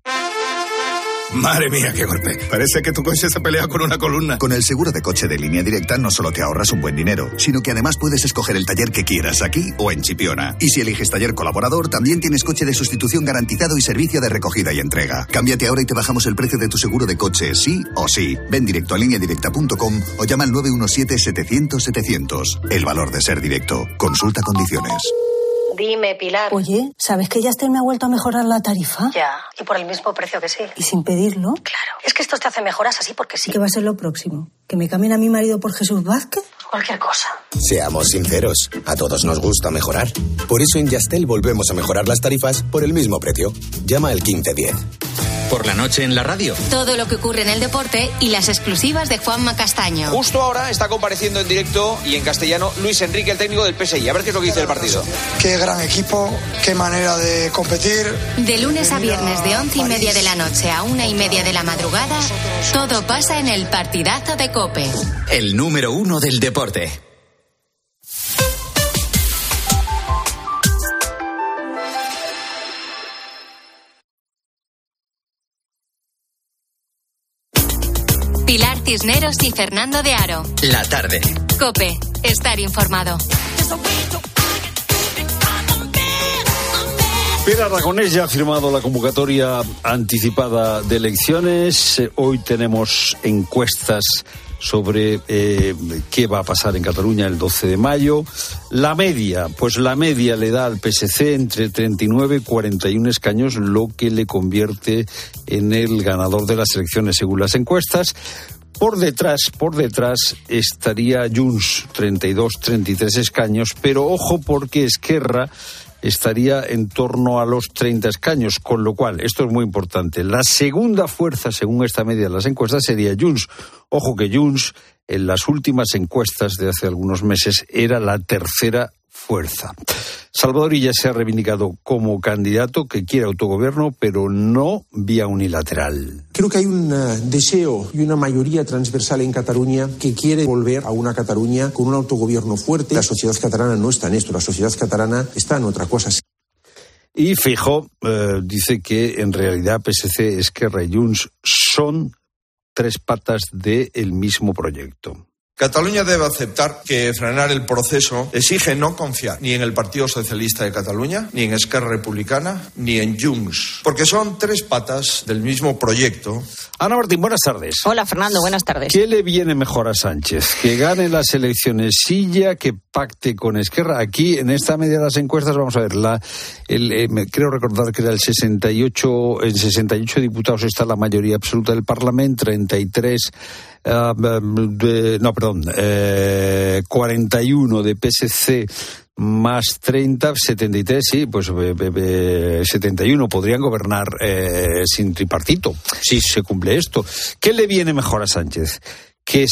Madre mía, qué golpe. Parece que tu coche se pelea con una columna. Con el seguro de coche de Línea Directa no solo te ahorras un buen dinero, sino que además puedes escoger el taller que quieras aquí o en Chipiona. Y si eliges taller colaborador, también tienes coche de sustitución garantizado y servicio de recogida y entrega. Cámbiate ahora y te bajamos el precio de tu seguro de coche, sí o sí. Ven directo a lineadirecta.com o llama al 917-700-700. El valor de ser directo. Consulta condiciones. Dime, Pilar. Oye, ¿sabes que Yastel me ha vuelto a mejorar la tarifa? Ya, y por el mismo precio que sí. ¿Y sin pedirlo? Claro, es que esto te hace mejoras así porque sí. ¿Qué va a ser lo próximo? ¿Que me cambien a mi marido por Jesús Vázquez? Cualquier cosa. Seamos sinceros, a todos nos gusta mejorar. Por eso en Yastel volvemos a mejorar las tarifas por el mismo precio. Llama al 1510. Por la noche en la radio. Todo lo que ocurre en el deporte y las exclusivas de Juanma Castaño. Justo ahora está compareciendo en directo y en castellano Luis Enrique, el técnico del PSG. A ver qué es lo que dice el partido. Qué gran equipo, qué manera de competir. De lunes a viernes de 11:30 de la noche a 1:30 de la madrugada, todo pasa en el partidazo de COPE. El número 1 del deporte. Pilar Cisneros y Fernando de Aro. La tarde. COPE. Estar informado. Pierre Aragonés ya ha firmado la convocatoria anticipada de elecciones. Hoy tenemos encuestas sobre qué va a pasar en Cataluña el 12 de mayo. La media le da al PSC entre 39 y 41 escaños, lo que le convierte en el ganador de las elecciones según las encuestas. Por detrás estaría Junts, 33 escaños, pero ojo porque Esquerra estaría en torno a los 30 escaños, con lo cual, esto es muy importante, la segunda fuerza, según esta media de las encuestas, sería Junts. Ojo que Junts, en las últimas encuestas de hace algunos meses, era la tercera fuerza. Salvador Illa se ha reivindicado como candidato que quiere autogobierno, pero no vía unilateral. Creo que hay un deseo y una mayoría transversal en Cataluña que quiere volver a una Cataluña con un autogobierno fuerte. La sociedad catalana no está en esto, la sociedad catalana está en otra cosa. Y Feijóo dice que en realidad PSC, Esquerra y Junts son tres patas del mismo proyecto. Cataluña debe aceptar que frenar el proceso exige no confiar ni en el Partido Socialista de Cataluña, ni en Esquerra Republicana, ni en Junts, porque son tres patas del mismo proyecto. Ana Martín, buenas tardes. Hola, Fernando, buenas tardes. ¿Qué le viene mejor a Sánchez? ¿Que gane las elecciones Silla, que pacte con Esquerra? Aquí, en esta media de las encuestas, vamos a ver, creo recordar que era en 68 diputados está la mayoría absoluta del Parlamento, 33... 41 de PSC más 30, 73, sí, pues 71 podrían gobernar sin tripartito, si se cumple esto. ¿Qué le viene mejor a Sánchez? Que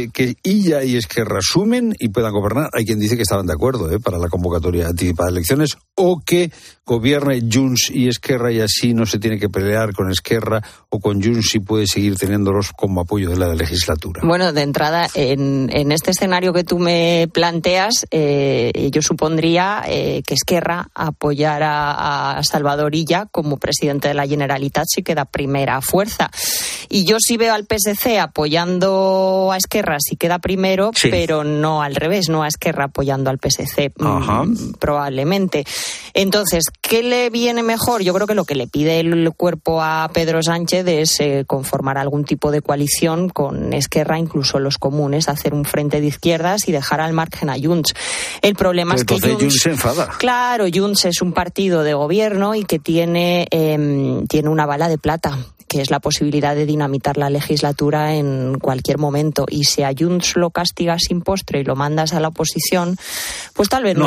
Illa y Esquerra sumen y puedan gobernar. Hay quien dice que estaban de acuerdo para la convocatoria anticipada de elecciones, o que gobierne Junts y Esquerra y así no se tiene que pelear con Esquerra o con Junts y puede seguir teniéndolos como apoyo de la legislatura. Bueno, de entrada, en este escenario que tú me planteas, yo supondría que Esquerra apoyara a Salvador Illa como presidente de la Generalitat si queda primera fuerza. Y yo sí veo al PSC apoyando a Esquerra si queda primero, sí, pero no al revés, no a Esquerra apoyando al PSC, probablemente. Entonces, ¿qué le viene mejor? Yo creo que lo que le pide el cuerpo a Pedro Sánchez es conformar algún tipo de coalición con Esquerra, incluso los comunes, hacer un frente de izquierdas y dejar al margen a Junts. El problema es que Junts se enfada. Claro, Junts es un partido de gobierno y que tiene una bala de plata, que es la posibilidad de dinamitar la legislatura en cualquier momento. Y si a Junts lo castigas sin postre y lo mandas a la oposición, pues tal vez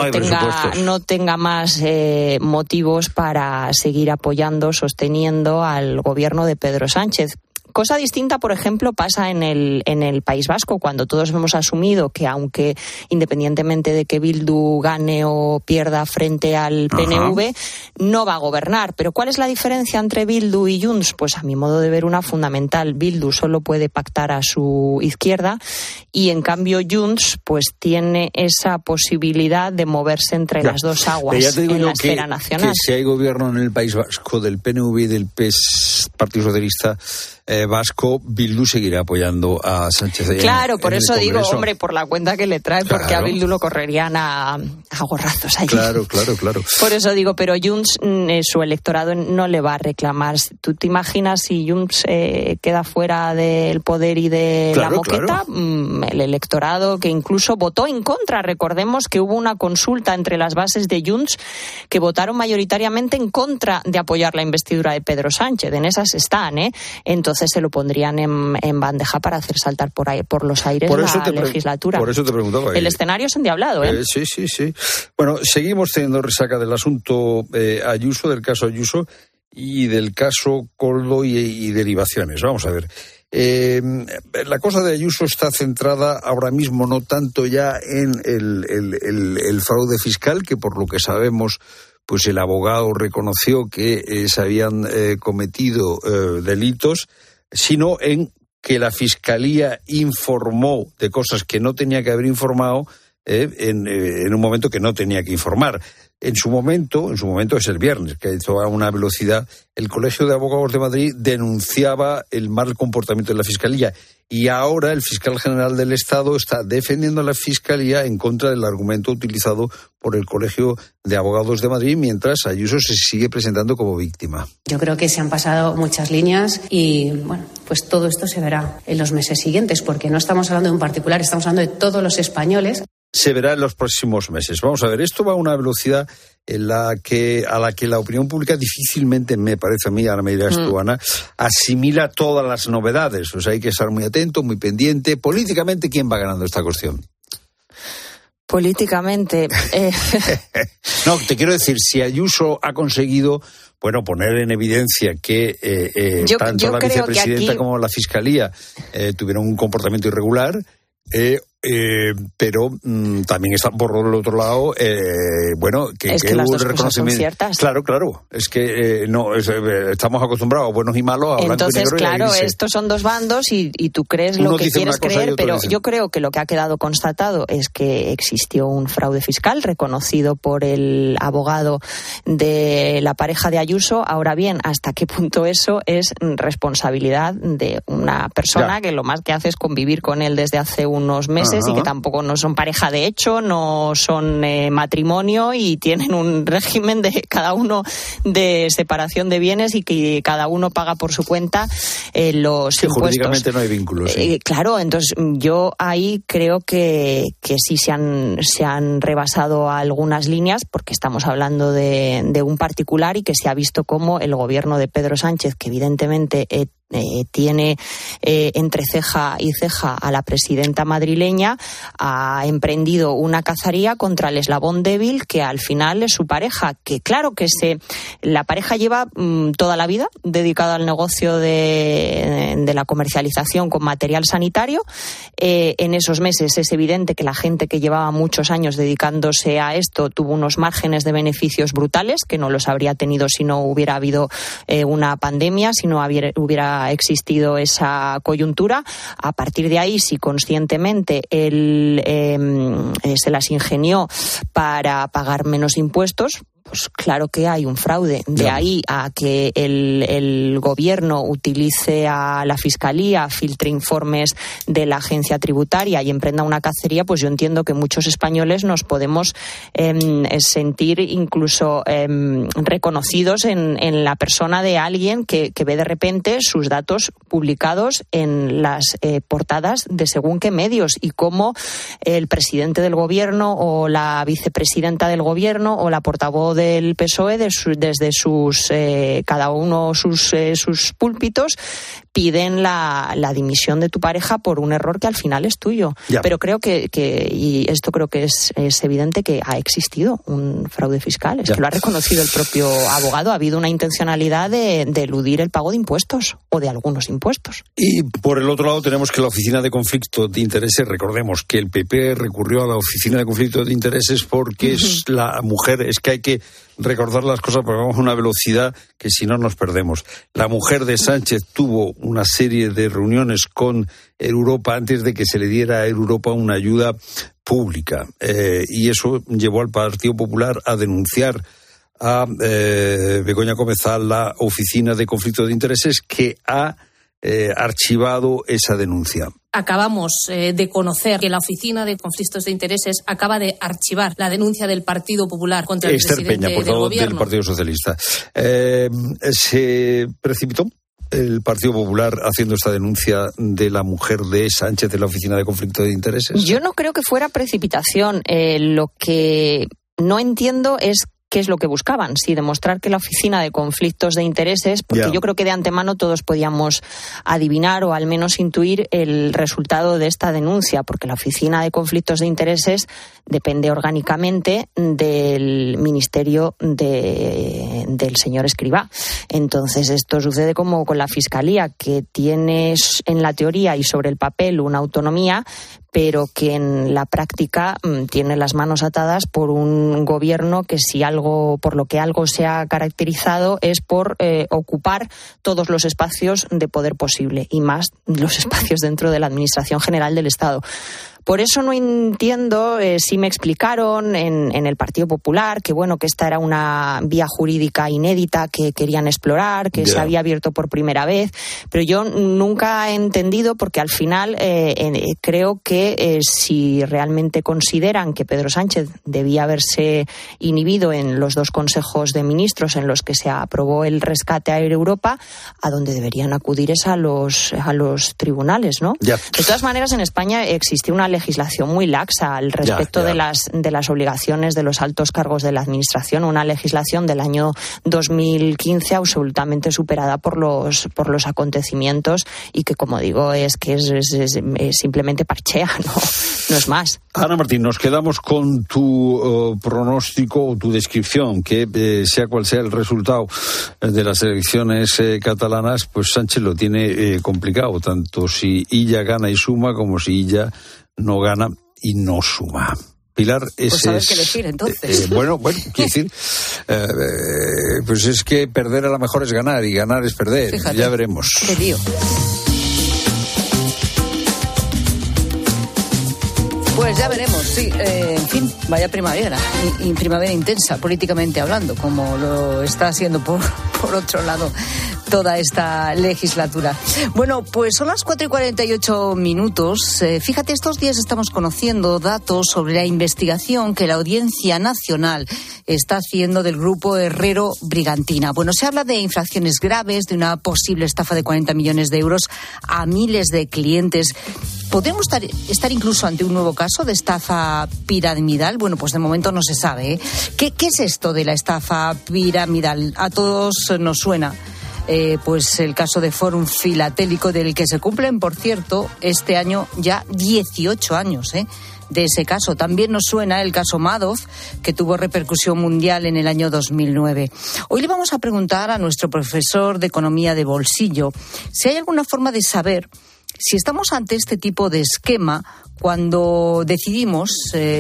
no tenga más motivos para seguir apoyando, sosteniendo al gobierno de Pedro Sánchez. Cosa distinta, por ejemplo, pasa en el País Vasco, cuando todos hemos asumido que, aunque independientemente de que Bildu gane o pierda frente al PNV, no va a gobernar. Pero ¿cuál es la diferencia entre Bildu y Junts? Pues a mi modo de ver una fundamental. Bildu solo puede pactar a su izquierda y en cambio Junts pues tiene esa posibilidad de moverse entre las dos aguas en la esfera nacional. Que si hay gobierno en el País Vasco del PNV y del PES, Partido Socialista Vasco, Bildu seguirá apoyando a Sánchez. Claro, por eso digo, hombre, por la cuenta que le trae, porque a Bildu lo correrían a gorrazos allí. Claro. Por eso digo, pero Junts, su electorado no le va a reclamar. ¿Tú te imaginas si Junts queda fuera del poder y de la moqueta? El electorado que incluso votó en contra. Recordemos que hubo una consulta entre las bases de Junts que votaron mayoritariamente en contra de apoyar la investidura de Pedro Sánchez. En esas están, Entonces se lo pondrían en bandeja para hacer saltar por los aires la legislatura. Por eso te preguntaba. El escenario es endiablado, Sí. Bueno, seguimos teniendo resaca del asunto Ayuso, del caso Ayuso y del caso Coldo y derivaciones. Vamos a ver. La cosa de Ayuso está centrada ahora mismo no tanto ya en el fraude fiscal, que por lo que sabemos pues el abogado reconoció que se habían cometido delitos, sino en que la Fiscalía informó de cosas que no tenía que haber informado en un momento que no tenía que informar. En su momento es el viernes, que hizo a una velocidad, el Colegio de Abogados de Madrid denunciaba el mal comportamiento de la Fiscalía y ahora el fiscal general del Estado está defendiendo a la Fiscalía en contra del argumento utilizado por el Colegio de Abogados de Madrid, mientras Ayuso se sigue presentando como víctima. Yo creo que se han pasado muchas líneas y, bueno, pues todo esto se verá en los meses siguientes, porque no estamos hablando de un particular, estamos hablando de todos los españoles. Se verá en los próximos meses. Vamos a ver, esto va a una velocidad a la que la opinión pública difícilmente, me parece a mí, ahora me dirás tú, Ana, asimila todas las novedades. O sea, hay que estar muy atento, muy pendiente. Políticamente, ¿quién va ganando esta cuestión? Políticamente. No, te quiero decir, si Ayuso ha conseguido, bueno, poner en evidencia que tanto la vicepresidenta como la Fiscalía tuvieron un comportamiento irregular, pero también está por el otro lado, bueno, que las dos cosas son ciertas. Claro, es que estamos acostumbrados a buenos y malos, a blanco Entonces, y negro. Claro, estos son dos bandos y tú crees lo que quieres creer, pero yo creo que lo que ha quedado constatado es que existió un fraude fiscal reconocido por el abogado de la pareja de Ayuso. Ahora bien, ¿hasta qué punto eso es responsabilidad de una persona que lo más que hace es convivir con él desde hace unos meses y que tampoco no son pareja de hecho, no son matrimonio y tienen un régimen de cada uno de separación de bienes y que cada uno paga por su cuenta los impuestos? Jurídicamente no hay vínculos. ¿Sí? Claro, entonces yo ahí creo que sí se han rebasado algunas líneas, porque estamos hablando de un particular y que se ha visto como el gobierno de Pedro Sánchez, que evidentemente tiene entre ceja y ceja a la presidenta madrileña, ha emprendido una cacería contra el eslabón débil que al final es su pareja, que claro que la pareja lleva toda la vida dedicada al negocio de la comercialización con material sanitario. En esos meses es evidente que la gente que llevaba muchos años dedicándose a esto tuvo unos márgenes de beneficios brutales que no los habría tenido si no hubiera habido una pandemia, si no hubiera existido esa coyuntura. A partir de ahí, si conscientemente él se las ingenió para pagar menos impuestos, pues claro que hay un fraude. De ahí a que el gobierno utilice a la fiscalía, filtre informes de la agencia tributaria y emprenda una cacería, pues yo entiendo que muchos españoles nos podemos sentir incluso reconocidos en la persona de alguien que ve de repente sus datos publicados en las portadas de según qué medios, y cómo el presidente del gobierno o la vicepresidenta del gobierno o la portavoz del PSOE desde sus cada uno sus púlpitos piden la dimisión de tu pareja por un error que al final es tuyo. Ya. Pero creo que y esto creo que es evidente, que ha existido un fraude fiscal. Es que lo ha reconocido el propio abogado. Ha habido una intencionalidad de eludir el pago de impuestos o de algunos impuestos. Y por el otro lado tenemos que la Oficina de Conflicto de Intereses, recordemos que el PP recurrió a la Oficina de Conflicto de Intereses porque es la mujer, es que hay que recordar las cosas porque vamos a una velocidad que si no nos perdemos. La mujer de Sánchez tuvo una serie de reuniones con Europa antes de que se le diera a Europa una ayuda pública, y eso llevó al Partido Popular a denunciar a Begoña Gómez a la Oficina de Conflicto de Intereses, que ha archivado esa denuncia. Acabamos de conocer que la Oficina de Conflictos de Intereses acaba de archivar la denuncia del Partido Popular contra el presidente Peña, del Gobierno. Del Partido Socialista. Se precipitó el Partido Popular haciendo esta denuncia de la mujer de Sánchez de la Oficina de Conflicto de Intereses. Yo no creo que fuera precipitación. Lo que no entiendo es qué es lo que buscaban, si demostrar que la Oficina de Conflictos de Intereses, porque yo creo que de antemano todos podíamos adivinar o al menos intuir el resultado de esta denuncia, porque la Oficina de Conflictos de Intereses depende orgánicamente del ministerio del señor Escrivá. Entonces esto sucede como con la Fiscalía, que tiene en la teoría y sobre el papel una autonomía, pero que en la práctica tiene las manos atadas por un gobierno que por lo que algo se ha caracterizado es por ocupar todos los espacios de poder posible, y más los espacios dentro de la Administración General del Estado. Por eso no entiendo, si me explicaron en el Partido Popular que esta era una vía jurídica inédita que querían explorar, que se había abierto por primera vez, pero yo nunca he entendido, porque al final creo que si realmente consideran que Pedro Sánchez debía haberse inhibido en los 2 consejos de ministros en los que se aprobó el rescate a Air Europa, a donde deberían acudir es a los tribunales, ¿no? De todas maneras, en España existe una legislación muy laxa al respecto de las obligaciones de los altos cargos de la administración, una legislación del año 2015 absolutamente superada por los acontecimientos, y que, como digo, es simplemente parchea, no es más. Ana Martín, nos quedamos con tu pronóstico o tu descripción, que sea cual sea el resultado de las elecciones catalanas, pues Sánchez lo tiene complicado, tanto si ella gana y suma como si ella no gana y no suma. Pilar, pues sabes qué decir, entonces. Bueno, quiero decir, pues es que perder a lo mejor es ganar y ganar es perder. Fíjate, ya veremos. Qué lío. Pues ya veremos, sí. En fin, vaya primavera, y primavera intensa, políticamente hablando, como lo está haciendo por otro lado toda esta legislatura. Bueno, pues son las 4:48. Fíjate, estos días estamos conociendo datos sobre la investigación que la Audiencia Nacional está haciendo del grupo Herrero Brigantina. Bueno, se habla de infracciones graves, de una posible estafa de 40 millones de euros a miles de clientes. ¿Podemos estar incluso ante un nuevo caso de estafa piramidal? Bueno, pues de momento no se sabe, ¿eh? ¿Qué es esto de la estafa piramidal? A todos nos suena. pues el caso de Fórum Filatélico, del que se cumplen, por cierto, este año ya 18 años, de ese caso. También nos suena el caso Madoff, que tuvo repercusión mundial en el año 2009. Hoy le vamos a preguntar a nuestro profesor de Economía de Bolsillo si hay alguna forma de saber si estamos ante este tipo de esquema cuando decidimos,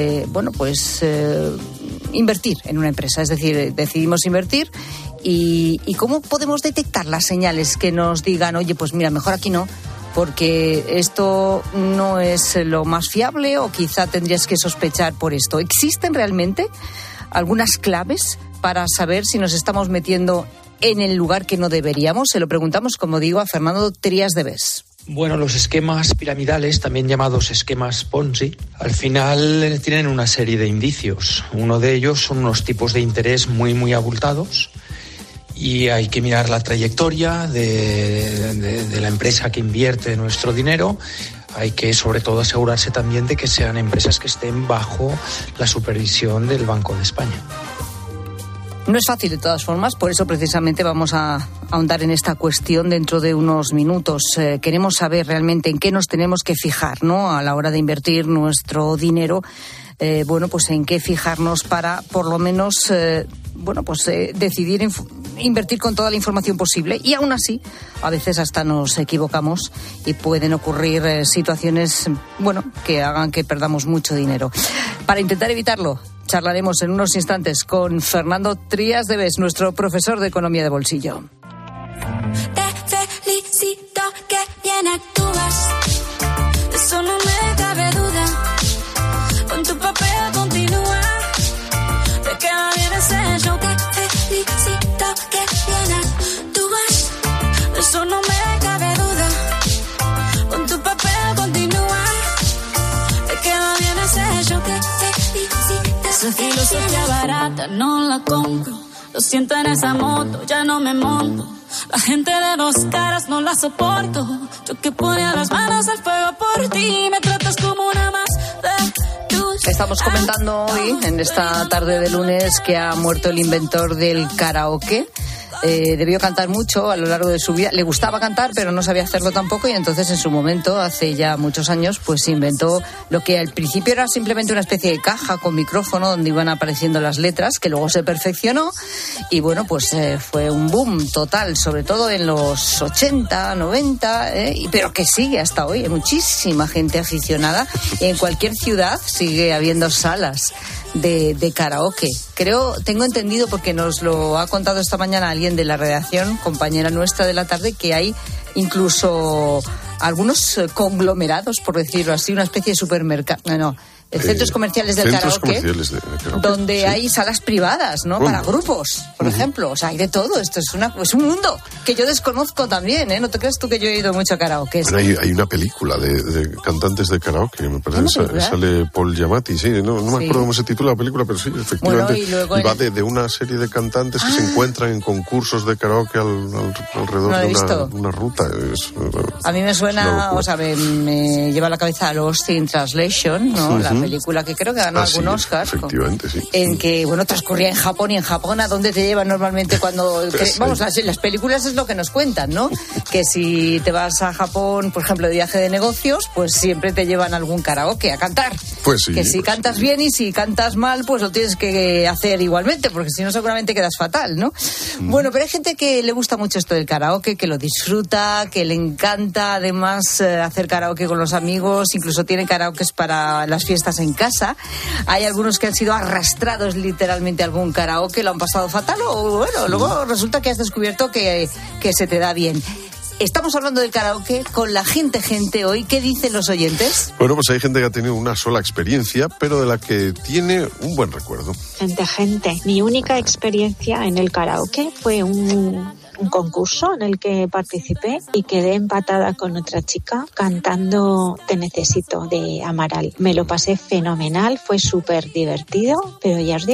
invertir en una empresa. Es decir, decidimos invertir y cómo podemos detectar las señales que nos digan, oye, pues mira, mejor aquí no, porque esto no es lo más fiable, o quizá tendrías que sospechar por esto. ¿Existen realmente algunas claves para saber si nos estamos metiendo en el lugar que no deberíamos? Se lo preguntamos, como digo, a Fernando Trías de Bes. Bueno, los esquemas piramidales, también llamados esquemas Ponzi, al final tienen una serie de indicios. Uno de ellos son unos tipos de interés muy, muy abultados, y hay que mirar la trayectoria de la empresa que invierte nuestro dinero. Hay que, sobre todo, asegurarse también de que sean empresas que estén bajo la supervisión del Banco de España. No es fácil, de todas formas, por eso precisamente vamos a ahondar en esta cuestión dentro de unos minutos. Queremos saber realmente en qué nos tenemos que fijar, ¿no?, a la hora de invertir nuestro dinero. Pues en qué fijarnos para, por lo menos, decidir invertir con toda la información posible. Y aún así, a veces hasta nos equivocamos y pueden ocurrir situaciones, que hagan que perdamos mucho dinero. Para intentar evitarlo, charlaremos en unos instantes con Fernando Trías de Bes, nuestro profesor de Economía de Bolsillo. Te felicito que bien actúas, de eso no me cabe duda. Con tu papel continúa, te queda bien ese show. Te felicito que bien actúas, de eso no me cabe duda. Con tu papel continúa, te queda bien ese show. Te felicito. Esa filosofía barata no la compro. Lo siento en esa moto, ya no me monto. La gente de dos caras no la soporto. Yo que ponía las manos al fuego por ti, me tratas como una más de tus. Estamos comentando hoy, en esta tarde de lunes, que ha muerto el inventor del karaoke. Debió cantar mucho a lo largo de su vida. Le gustaba cantar, pero no sabía hacerlo tampoco, y entonces en su momento, hace ya muchos años, pues inventó lo que al principio era simplemente una especie de caja con micrófono donde iban apareciendo las letras, que luego se perfeccionó y fue un boom total, sobre todo en los 80, 90, pero que sigue hasta hoy. Hay muchísima gente aficionada. En cualquier ciudad sigue habiendo salas de karaoke. Tengo entendido, porque nos lo ha contado esta mañana alguien de la redacción, compañera nuestra de la tarde, que hay incluso algunos conglomerados, por decirlo así, una especie de supermercado, centros comerciales del karaoke, donde hay salas privadas, ¿no? Para grupos, por ejemplo. O sea, hay de todo. Esto es un mundo que yo desconozco también, ¿eh? No te creas tú que yo he ido mucho a karaoke. Pero hay una película de cantantes de karaoke, me parece. Sale Paul Giamatti, sí. No me acuerdo cómo se titula la película, pero sí, efectivamente. Y va de una serie de cantantes que se encuentran en concursos de karaoke alrededor de una ruta. A mí me suena, me lleva a la cabeza Lost in Translation, ¿no? La película que creo que ganó algún Oscar. Efectivamente, sí. En que, transcurría en Japón, y en Japón, ¿a dónde te llevan normalmente cuando... las películas es lo que nos cuentan, ¿no? Que si te vas a Japón, por ejemplo, de viaje de negocios, pues siempre te llevan a algún karaoke a cantar. Pues sí. Que si cantas bien y si cantas mal, pues lo tienes que hacer igualmente, porque si no seguramente quedas fatal, ¿no? Bueno, pero hay gente que le gusta mucho esto del karaoke, que lo disfruta, que le encanta además hacer karaoke con los amigos, incluso tienen karaokes para las fiestas en casa. Hay algunos que han sido arrastrados literalmente a algún karaoke, lo han pasado fatal, o luego resulta que has descubierto que se te da bien. Estamos hablando del karaoke con la gente hoy. ¿Qué dicen los oyentes? Bueno, pues hay gente que ha tenido una sola experiencia, pero de la que tiene un buen recuerdo. Gente. Mi única experiencia en el karaoke fue un concurso en el que participé y quedé empatada con otra chica cantando Te necesito de Amaral. Me lo pasé fenomenal, fue súper divertido, pero ya os digo,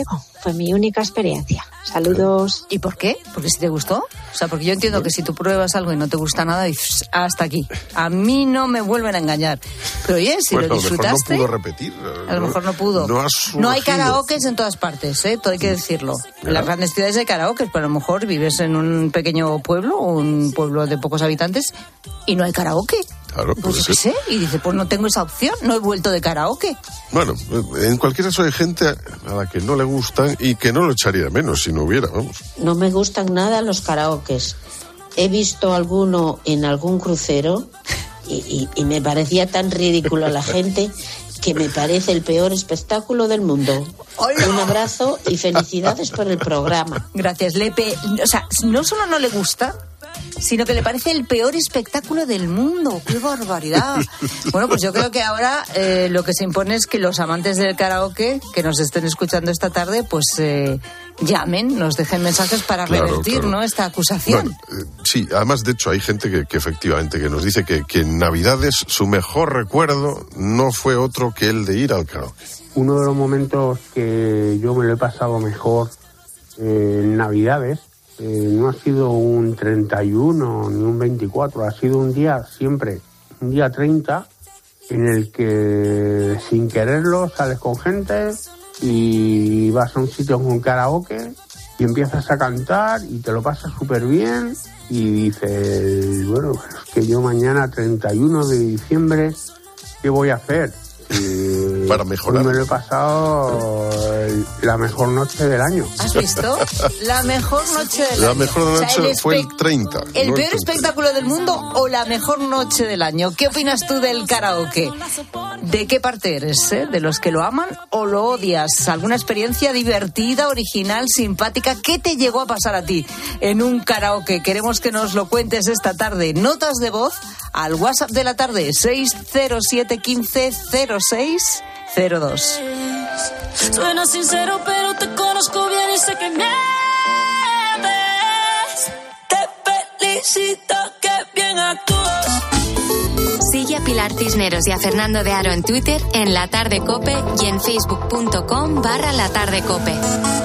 Fue mi única experiencia. Saludos. ¿Y por qué? ¿Porque si te gustó? O sea, porque yo entiendo que si tú pruebas algo y no te gusta nada, dices, hasta aquí. A mí no me vuelven a engañar. Pero oye, si lo disfrutaste... A lo mejor no pudo repetir. A lo mejor no pudo. No hay karaokes en todas partes, todo hay que decirlo. En las grandes ciudades hay karaokes, pero a lo mejor vives en un pequeño pueblo, o un pueblo de pocos habitantes, y no hay karaoke. Claro, pues yo qué sé, y dice, pues no tengo esa opción, no he vuelto de karaoke. Bueno, en cualquier caso hay gente a la que no le gustan y que no lo echaría de menos si no hubiera, vamos. No me gustan nada los karaokes. He visto alguno en algún crucero y me parecía tan ridículo a la gente que me parece el peor espectáculo del mundo. ¡Hola! Un abrazo y felicidades por el programa. Gracias, Lepe. O sea, no solo no le gusta, sino que le parece el peor espectáculo del mundo. ¡Qué barbaridad! Bueno, pues yo creo que ahora lo que se impone es que los amantes del karaoke que nos estén escuchando esta tarde, pues llamen, nos dejen mensajes para revertir, ¿no?, esta acusación. Bueno, sí, además, de hecho, hay gente que efectivamente que nos dice que en Navidades su mejor recuerdo no fue otro que el de ir al karaoke. Uno de los momentos que yo me lo he pasado mejor en Navidades no ha sido un 31 ni un 24, ha sido un día siempre, un día 30, en el que sin quererlo sales con gente y vas a un sitio con un karaoke y empiezas a cantar y te lo pasas súper bien y dices, bueno, es que yo mañana 31 de diciembre, ¿qué voy a hacer? Para mejorar. Me lo he pasado la mejor noche del año. ¿Has visto? La mejor noche del año. La mejor noche fue el 30. ¿El peor espectáculo del mundo o la mejor noche del año? ¿Qué opinas tú del karaoke? ¿De qué parte eres? ¿De los que lo aman o lo odias? ¿Alguna experiencia divertida, original, simpática? ¿Qué te llegó a pasar a ti en un karaoke? Queremos que nos lo cuentes esta tarde. Notas de voz al WhatsApp de la tarde, 607 15 0602. Suena sincero, pero te conozco bien y sé que mientes. Te felicito, que bien actúas. Sigue a Pilar Cisneros y a Fernando de Aro en Twitter, en La Tarde Cope y en facebook.com/La Tarde Cope.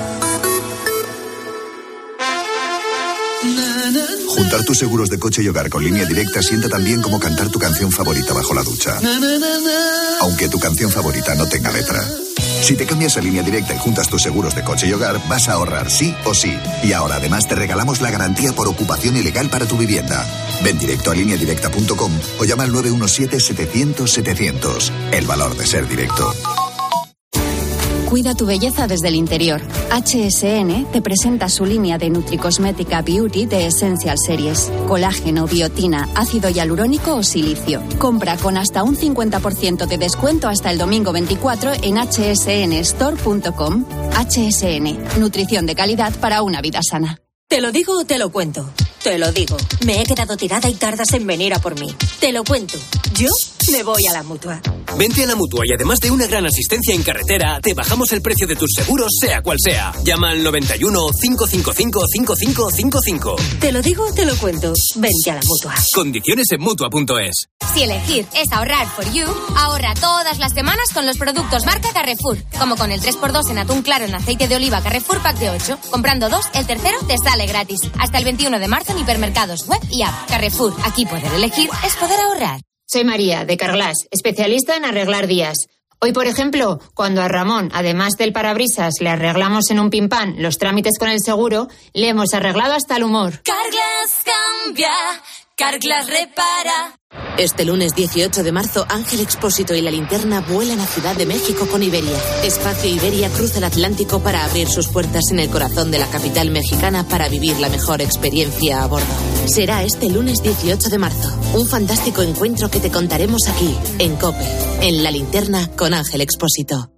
Juntar tus seguros de coche y hogar con Línea Directa sienta tan bien como cantar tu canción favorita bajo la ducha. Aunque tu canción favorita no tenga letra. Si te cambias a Línea Directa y juntas tus seguros de coche y hogar, vas a ahorrar sí o sí. Y ahora además te regalamos la garantía por ocupación ilegal para tu vivienda. Ven directo a lineadirecta.com o llama al 917-700-700. El valor de ser directo. Cuida tu belleza desde el interior. HSN te presenta su línea de Nutricosmética Beauty de Essential Series. Colágeno, biotina, ácido hialurónico o silicio. Compra con hasta un 50% de descuento hasta el domingo 24 en hsnstore.com. HSN, nutrición de calidad para una vida sana. ¿Te lo digo o te lo cuento? Te lo digo. Me he quedado tirada y tardas en venir a por mí. Te lo cuento. Yo me voy a la Mutua. Vente a la Mutua y además de una gran asistencia en carretera, te bajamos el precio de tus seguros, sea cual sea. Llama al 91 555 5555. Te lo digo o te lo cuento. Vente a la Mutua. Condiciones en Mutua.es. Si elegir es ahorrar for you, ahorra todas las semanas con los productos marca Carrefour. Como con el 3x2 en atún claro en aceite de oliva Carrefour Pack de 8. Comprando 2, el tercero te sale gratis. Hasta el 21 de marzo en hipermercados, web y app. Carrefour, aquí poder elegir es poder ahorrar. Soy María, de Carglass, especialista en arreglar días. Hoy, por ejemplo, cuando a Ramón, además del parabrisas, le arreglamos en un pimpán los trámites con el seguro, le hemos arreglado hasta el humor. Carglass cambia, Carglass repara. Este lunes 18 de marzo, Ángel Expósito y La Linterna vuelan a Ciudad de México con Iberia. Espacio Iberia cruza el Atlántico para abrir sus puertas en el corazón de la capital mexicana para vivir la mejor experiencia a bordo. Será este lunes 18 de marzo. Un fantástico encuentro que te contaremos aquí, en COPE, en La Linterna con Ángel Expósito.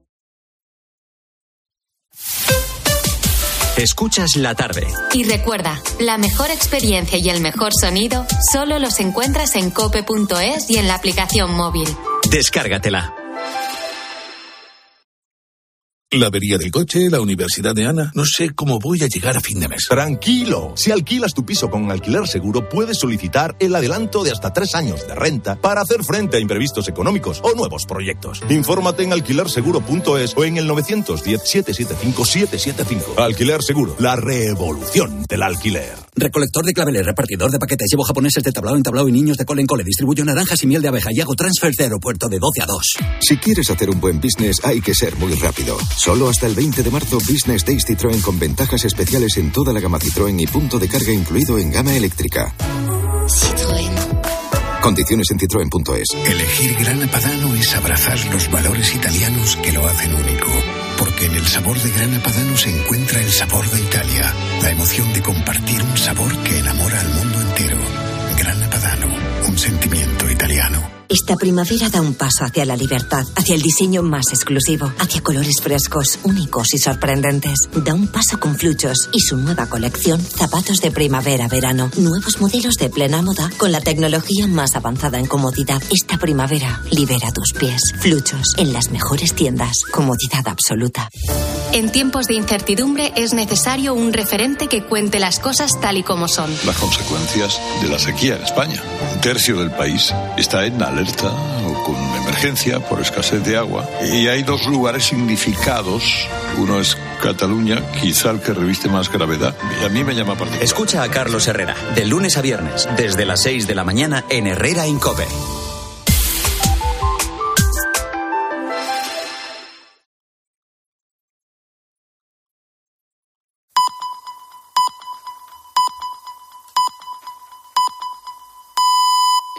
Escuchas La Tarde. Y recuerda, la mejor experiencia y el mejor sonido solo los encuentras en cope.es y en la aplicación móvil. Descárgatela. La avería del coche, la universidad de Ana. No sé cómo voy a llegar a fin de mes. Tranquilo. Si alquilas tu piso con Alquiler Seguro, puedes solicitar el adelanto de hasta 3 años de renta para hacer frente a imprevistos económicos o nuevos proyectos. Infórmate en alquilerseguro.es o en el 910-775-775. Alquiler Seguro, la revolución del alquiler. Recolector de claveles, repartidor de paquetes. Llevo japoneses de tablao en tablao y niños de cole en cole. Distribuyo naranjas y miel de abeja y hago transfers de aeropuerto de 12 a 2. Si quieres hacer un buen business, hay que ser muy rápido. Solo hasta el 20 de marzo, Business Days Citroën con ventajas especiales en toda la gama Citroën y punto de carga incluido en gama eléctrica. Citroën. Condiciones en citroen.es. Elegir Grana Padano es abrazar los valores italianos que lo hacen único. Porque en el sabor de Grana Padano se encuentra el sabor de Italia. La emoción de compartir un sabor que enamora al mundo entero. Grana Padano, un sentimiento italiano. Esta primavera da un paso hacia la libertad, hacia el diseño más exclusivo, hacia colores frescos, únicos y sorprendentes. Da un paso con Fluchos y su nueva colección, zapatos de primavera-verano. Nuevos modelos de plena moda con la tecnología más avanzada en comodidad. Esta primavera libera tus pies. Fluchos, en las mejores tiendas. Comodidad absoluta. En tiempos de incertidumbre es necesario un referente que cuente las cosas tal y como son. Las consecuencias de la sequía en España. Un tercio del país está en alerta o con emergencia por escasez de agua. Y hay 2 lugares significados. Uno es Cataluña, quizá el que reviste más gravedad. Y a mí me llama particular. Escucha a Carlos Herrera, de lunes a viernes, desde las 6 de la mañana en Herrera en COPE.